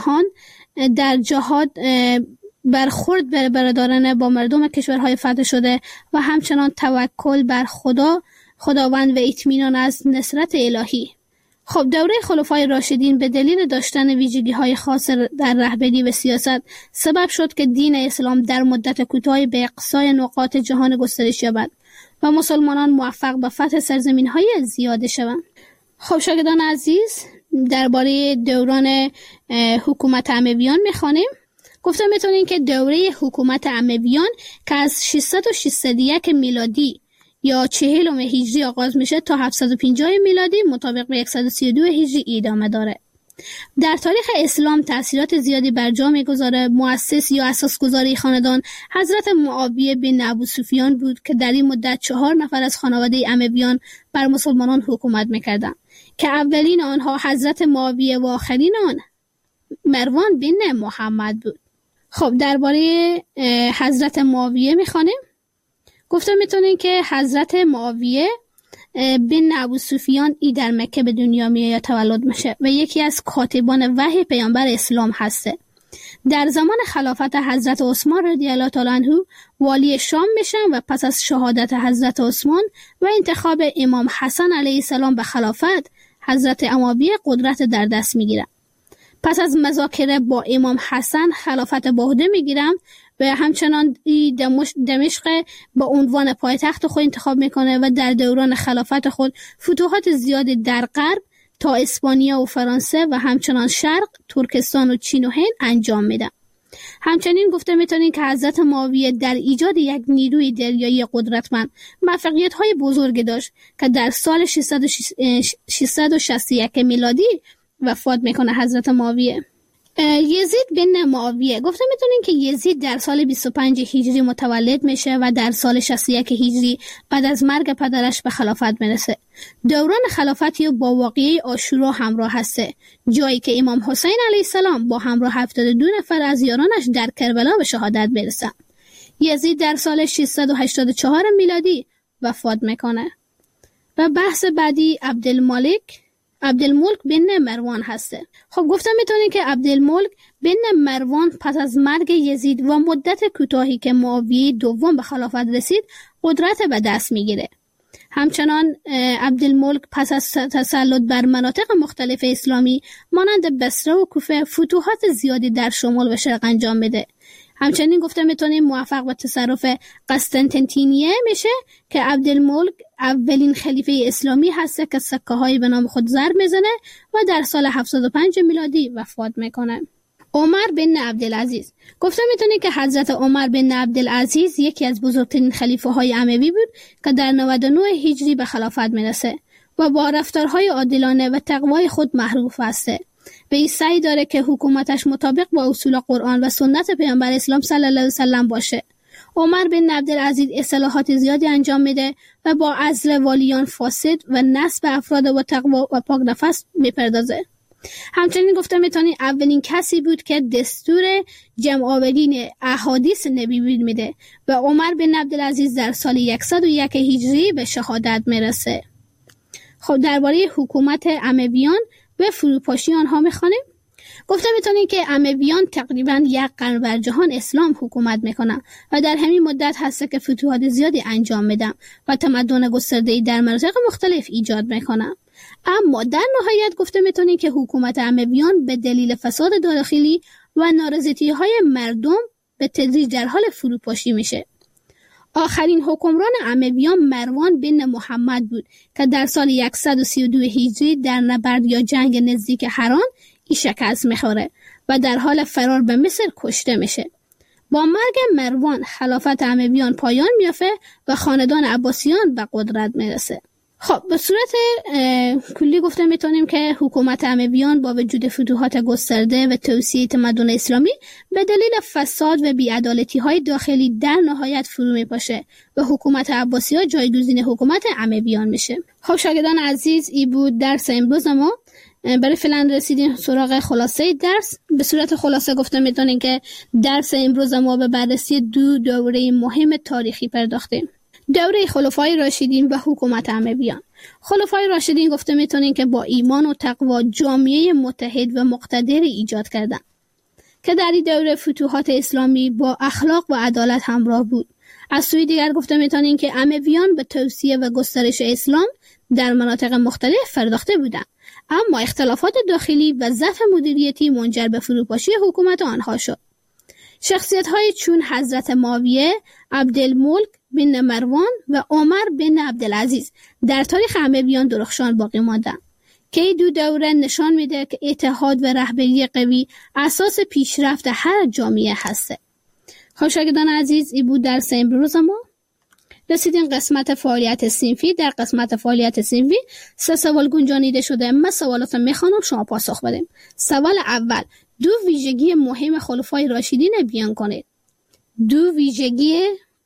در جهاد برخورد برادرانه با مردم کشورهای فتح شده و همچنان توکل بر خداوند و اطمینان از نصرت الهی. خب، دوره خلفای راشدین به دلیل داشتن ویژگی‌های خاص در رهبری و سیاست سبب شد که دین اسلام در مدت کوتاهی به اقصای نقاط جهان گسترش یابد و مسلمانان موفق به فتح سرزمین‌های زیاده شوند. خب شاگردان عزیز، درباره دوران حکومت امویان میخوانیم. گفته میتونین که دوره حکومت امویان که از 601 میلادی یا 40 هجری آغاز میشه تا 750 میلادی مطابق به 132 هجری ادامه داره. در تاریخ اسلام تأثیرات زیادی بر جا میگذاره. مؤسس یا اساسگذار خاندان حضرت معاویه بن ابوسفیان بود که در این مدت 4 نفر از خانواده امویان بر مسلمانان حکومت میکردند که اولین آنها حضرت معاویه و آخرین آن مروان بن محمد بود. خب، درباره حضرت معاویه میخوانیم. گفته میتونین که حضرت معاویه بن ابوسفیان در مکه به دنیا میاد، تولد میشه و یکی از کاتبان وحی پیامبر اسلام هسته. در زمان خلافت حضرت عثمان رضی الله تعالی عنه والی شام میشن و پس از شهادت حضرت عثمان و انتخاب امام حسن علیه السلام به خلافت، حضرت معاویه قدرت در دست میگیرن. پس از مذاکره با امام حسن خلافت به عهده میگیرن و همچنان دمشق با عنوان پایتخت خود انتخاب میکنه و در دوران خلافت خود فتوحات زیادی در غرب تا اسپانیا و فرانسه و همچنان شرق، ترکستان و چین و هند انجام میده. همچنین گفته میتونین که حضرت معاویه در ایجاد یک نیروی دریایی قدرتمند موفقیت‌های بزرگی داشت که در سال 661 میلادی وفات میکنه حضرت معاویه. یزید بن معاویه. گفته میتونین که یزید در سال 25 هجری متولد میشه و در سال 61 هجری بعد از مرگ پدرش به خلافت میرسه. دوران خلافتی با واقعه عاشورا همراه هسته، جایی که امام حسین علیه السلام با همراه 72 نفر از یارانش در کربلا به شهادت برسه. یزید در سال 684 میلادی وفات میکنه. و بحث بعدی عبدالملک بن مروان هسته. خب، گفتم میتونین که عبدالملک بن مروان پس از مرگ یزید و مدت کوتاهی که معاویه دوم به خلافت رسید قدرت به دست میگیره. همچنان عبدالملک پس از تسلط بر مناطق مختلف اسلامی مانند بصره و کوفه فتوحات زیادی در شمال و شرق انجام میده. همچنین گفته میتونیم موفق به تصرف قسطنطنیه میشه که عبدالملک اولین خلیفه اسلامی هسته که سکه هایی به نام خود ضرب میزنه و در سال 705 میلادی وفات میکنه. عمر بن عبدالعزیز. گفته میتونیم که حضرت عمر بن عبدالعزیز یکی از بزرگترین خلیفه های اموی بود که در 99 هجری به خلافت میرسه و با رفتارهای عادلانه و تقوای خود معروف هسته. به این سعی داره که حکومتش مطابق با اصول قرآن و سنت پیامبر اسلام صلی الله علیه و سلم باشه. عمر بن عبدالعزیز اصلاحات زیادی انجام میده و با عزل والیان فاسد و نصب افراد با تقوا و پاک نفس میپردازه. همچنین گفته میتونی اولین کسی بود که دستور جمع آورین احادیث نبی میده و عمر بن عبدالعزیز در سال 101 هجری به شهادت میرسه. خب، درباره حکومت امویان و فروپاشی آنها میخوانیم. گفته میتونیم که امویان تقریبا 1 قرن بر جهان اسلام حکومت میکنن و در همین مدت هسته که فتوحات زیادی انجام میدن و تمدن گسترده‌ای در مناطق مختلف ایجاد میکنن. اما در نهایت گفته میتونیم که حکومت امویان به دلیل فساد داخلی و نارضایتی‌های مردم به تدریج در حال فروپاشی میشه. آخرین حکمران امویان مروان بن محمد بود که در سال 132 هجری در نبرد یا جنگ نزدیک حران شکست میخوره و در حال فرار به مصر کشته میشه. با مرگ مروان خلافت امویان پایان میافته و خاندان عباسیان به قدرت میرسه. خب به صورت کلی گفته میتونیم که حکومت امویان با وجود فتوحات گسترده و توسعه تمدن اسلامی به دلیل فساد و بی‌عدالتی‌های داخلی در نهایت فرو میپاشه و حکومت عباسی‌ها جایگزین حکومت امویان میشه. خب شاگردان عزیز، این بود درس امروز ما. برای فعلا رسیدیم سراغ خلاصه درس. به صورت خلاصه گفته میتونیم که درس امروز ما به بررسی دو دوره مهم تاریخی پرداختیم. دوره خلفای راشدین و حکومت امویان. خلفای راشدین گفته میتونیم که با ایمان و تقوا جامعه متحد و مقتدر ایجاد کردند که در این دوره فتوحات اسلامی با اخلاق و عدالت همراه بود. از سوی دیگر گفته میتونیم که امویان به توسعه و گسترش اسلام در مناطق مختلف پرداخته بودند، اما اختلافات داخلی و ضعف مدیریتی منجر به فروپاشی حکومت آنها شد. شخصیت‌های چون حضرت معاویه، عبدالملک بن مروان و عمر بن عبدالعزیز در تاریخ امویان درخشان باقی ماندند که این دو دوره نشان میده که اتحاد و رهبری قوی اساس پیشرفت هر جامعه هسته. خب شاگردان عزیز، این بود درس امروز ما. رسیدیم قسمت فعالیت صنفی. در قسمت فعالیت صنفی 3 سوال گنجانیده شده. من سوالات میخوانم، شما پاسخ بدیم. سوال اول: دو ویژگی مهم خلفای راشدین بیان کنید. دو ویژگی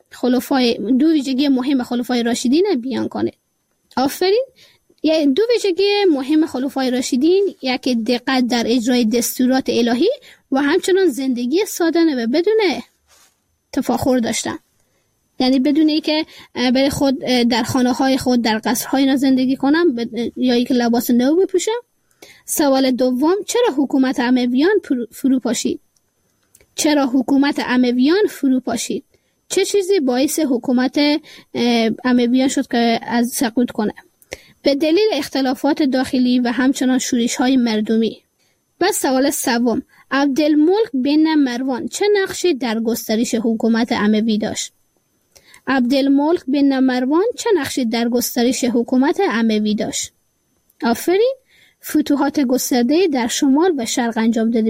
مهم خلفای راشدین بیان کنید. آفرین. دو ویژگی مهم خلفای راشدین، یکی دقت در اجرای دستورات الهی و همچنان زندگی سادانه و بدون تفاخر داشتن. یعنی بدون اینکه برای خود در خانه‌های خود در قصرهای اینا زندگی کنم یا اینکه لباس نو بپوشم. سوال دوم: چرا حکومت امویان فرو پاشید؟ چه چیزی باعث حکومت امویان شد که از سقوط کنه؟ به دلیل اختلافات داخلی و همچنان شورش‌های مردمی. و سوال سوم: عبدالملک بن مروان چه نقشی در گسترش حکومت اموی داشت؟ آفرین. فتوحات گسترده در شمال و شرق انجام داده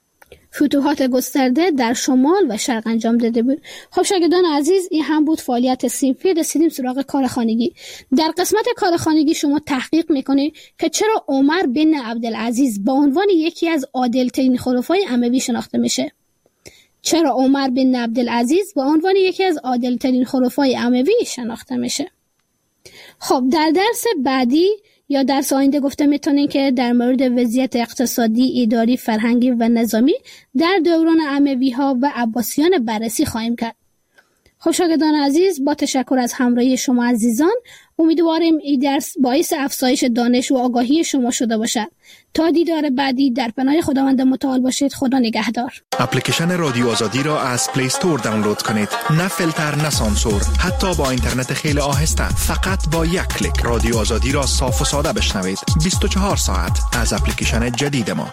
بود. خب شاگردان عزیز، این هم بود فعالیت صنفی. رسیدیم سراغ کار خانگی. در قسمت کار خانگی شما تحقیق میکنید که چرا عمر بن عبدالعزیز به عنوان یکی از عادل‌ترین خلفای اموی شناخته میشه. خب در درس بعدی یا درس آینده گفته میتونیم که در مورد وضعیت اقتصادی، اداری، فرهنگی و نظامی در دوران اموی ها و عباسیان بررسی خواهیم کرد. خب شاگردان عزیز، با تشکر از همراهی شما عزیزان، امیدواریم این درس باعث افزایش دانش و آگاهی شما شده باشد. تا دیدار بعدی، در پناه خداوند متعال باشید. خدا نگهدار. اپلیکیشن رادیو آزادی را از پلی استور دانلود کنید. نه فیلتر، نه سانسور، حتی با اینترنت خیلی آهسته. فقط با یک کلیک رادیو آزادی را صاف و ساده بشنوید. 24 ساعت از اپلیکیشن جدید ما.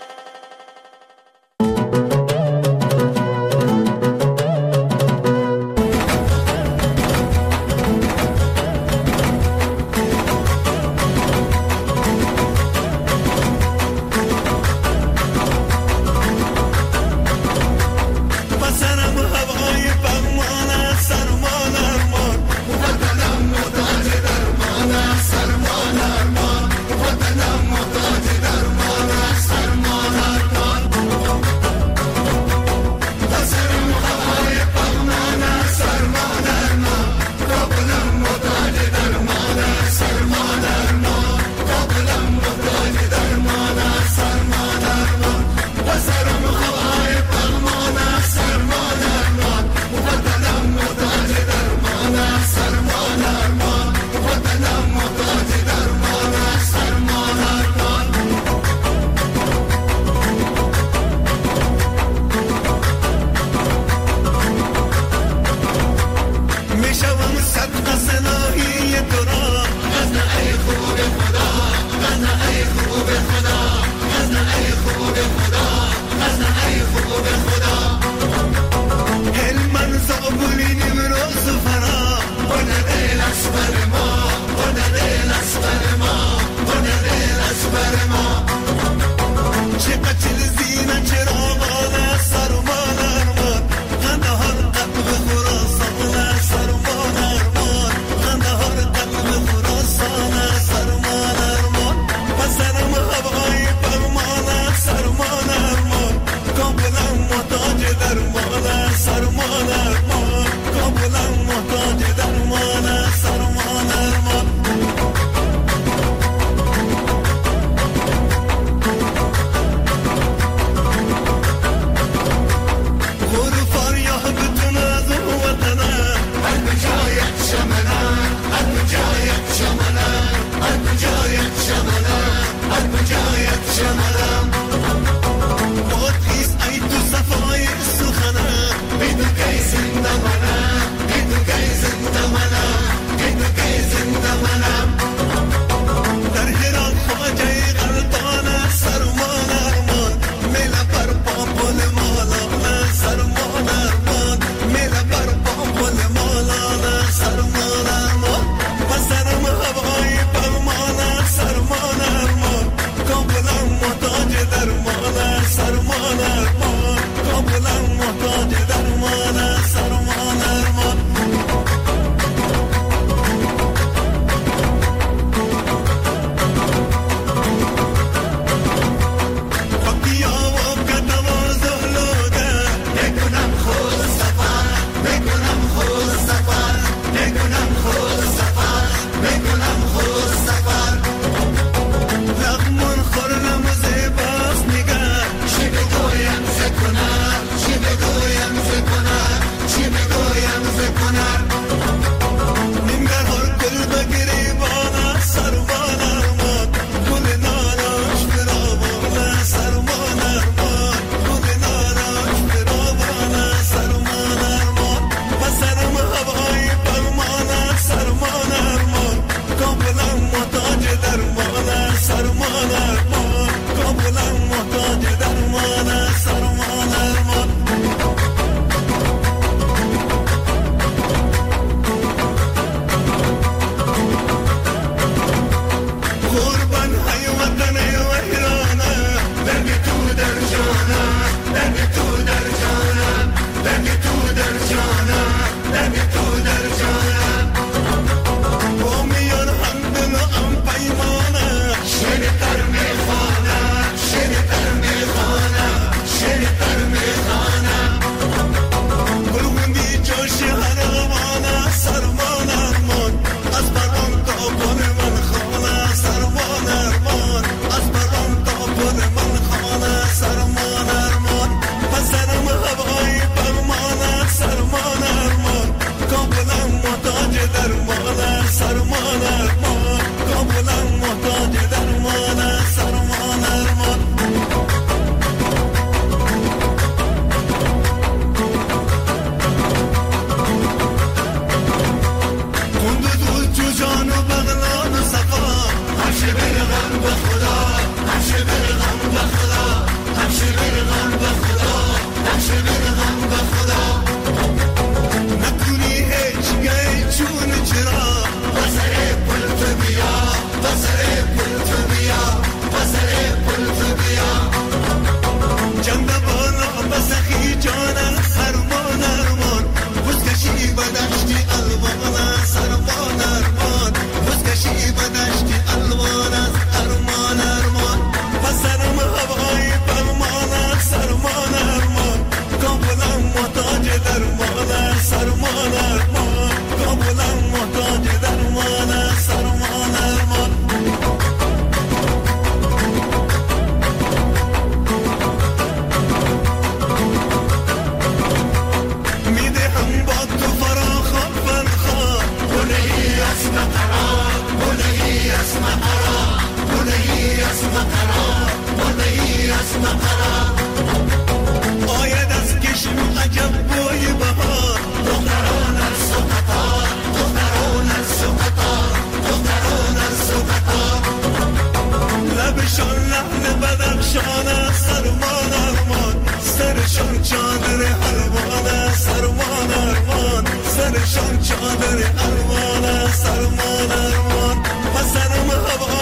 سرشان چادر ارمان سرمان ارمان و سرم هوا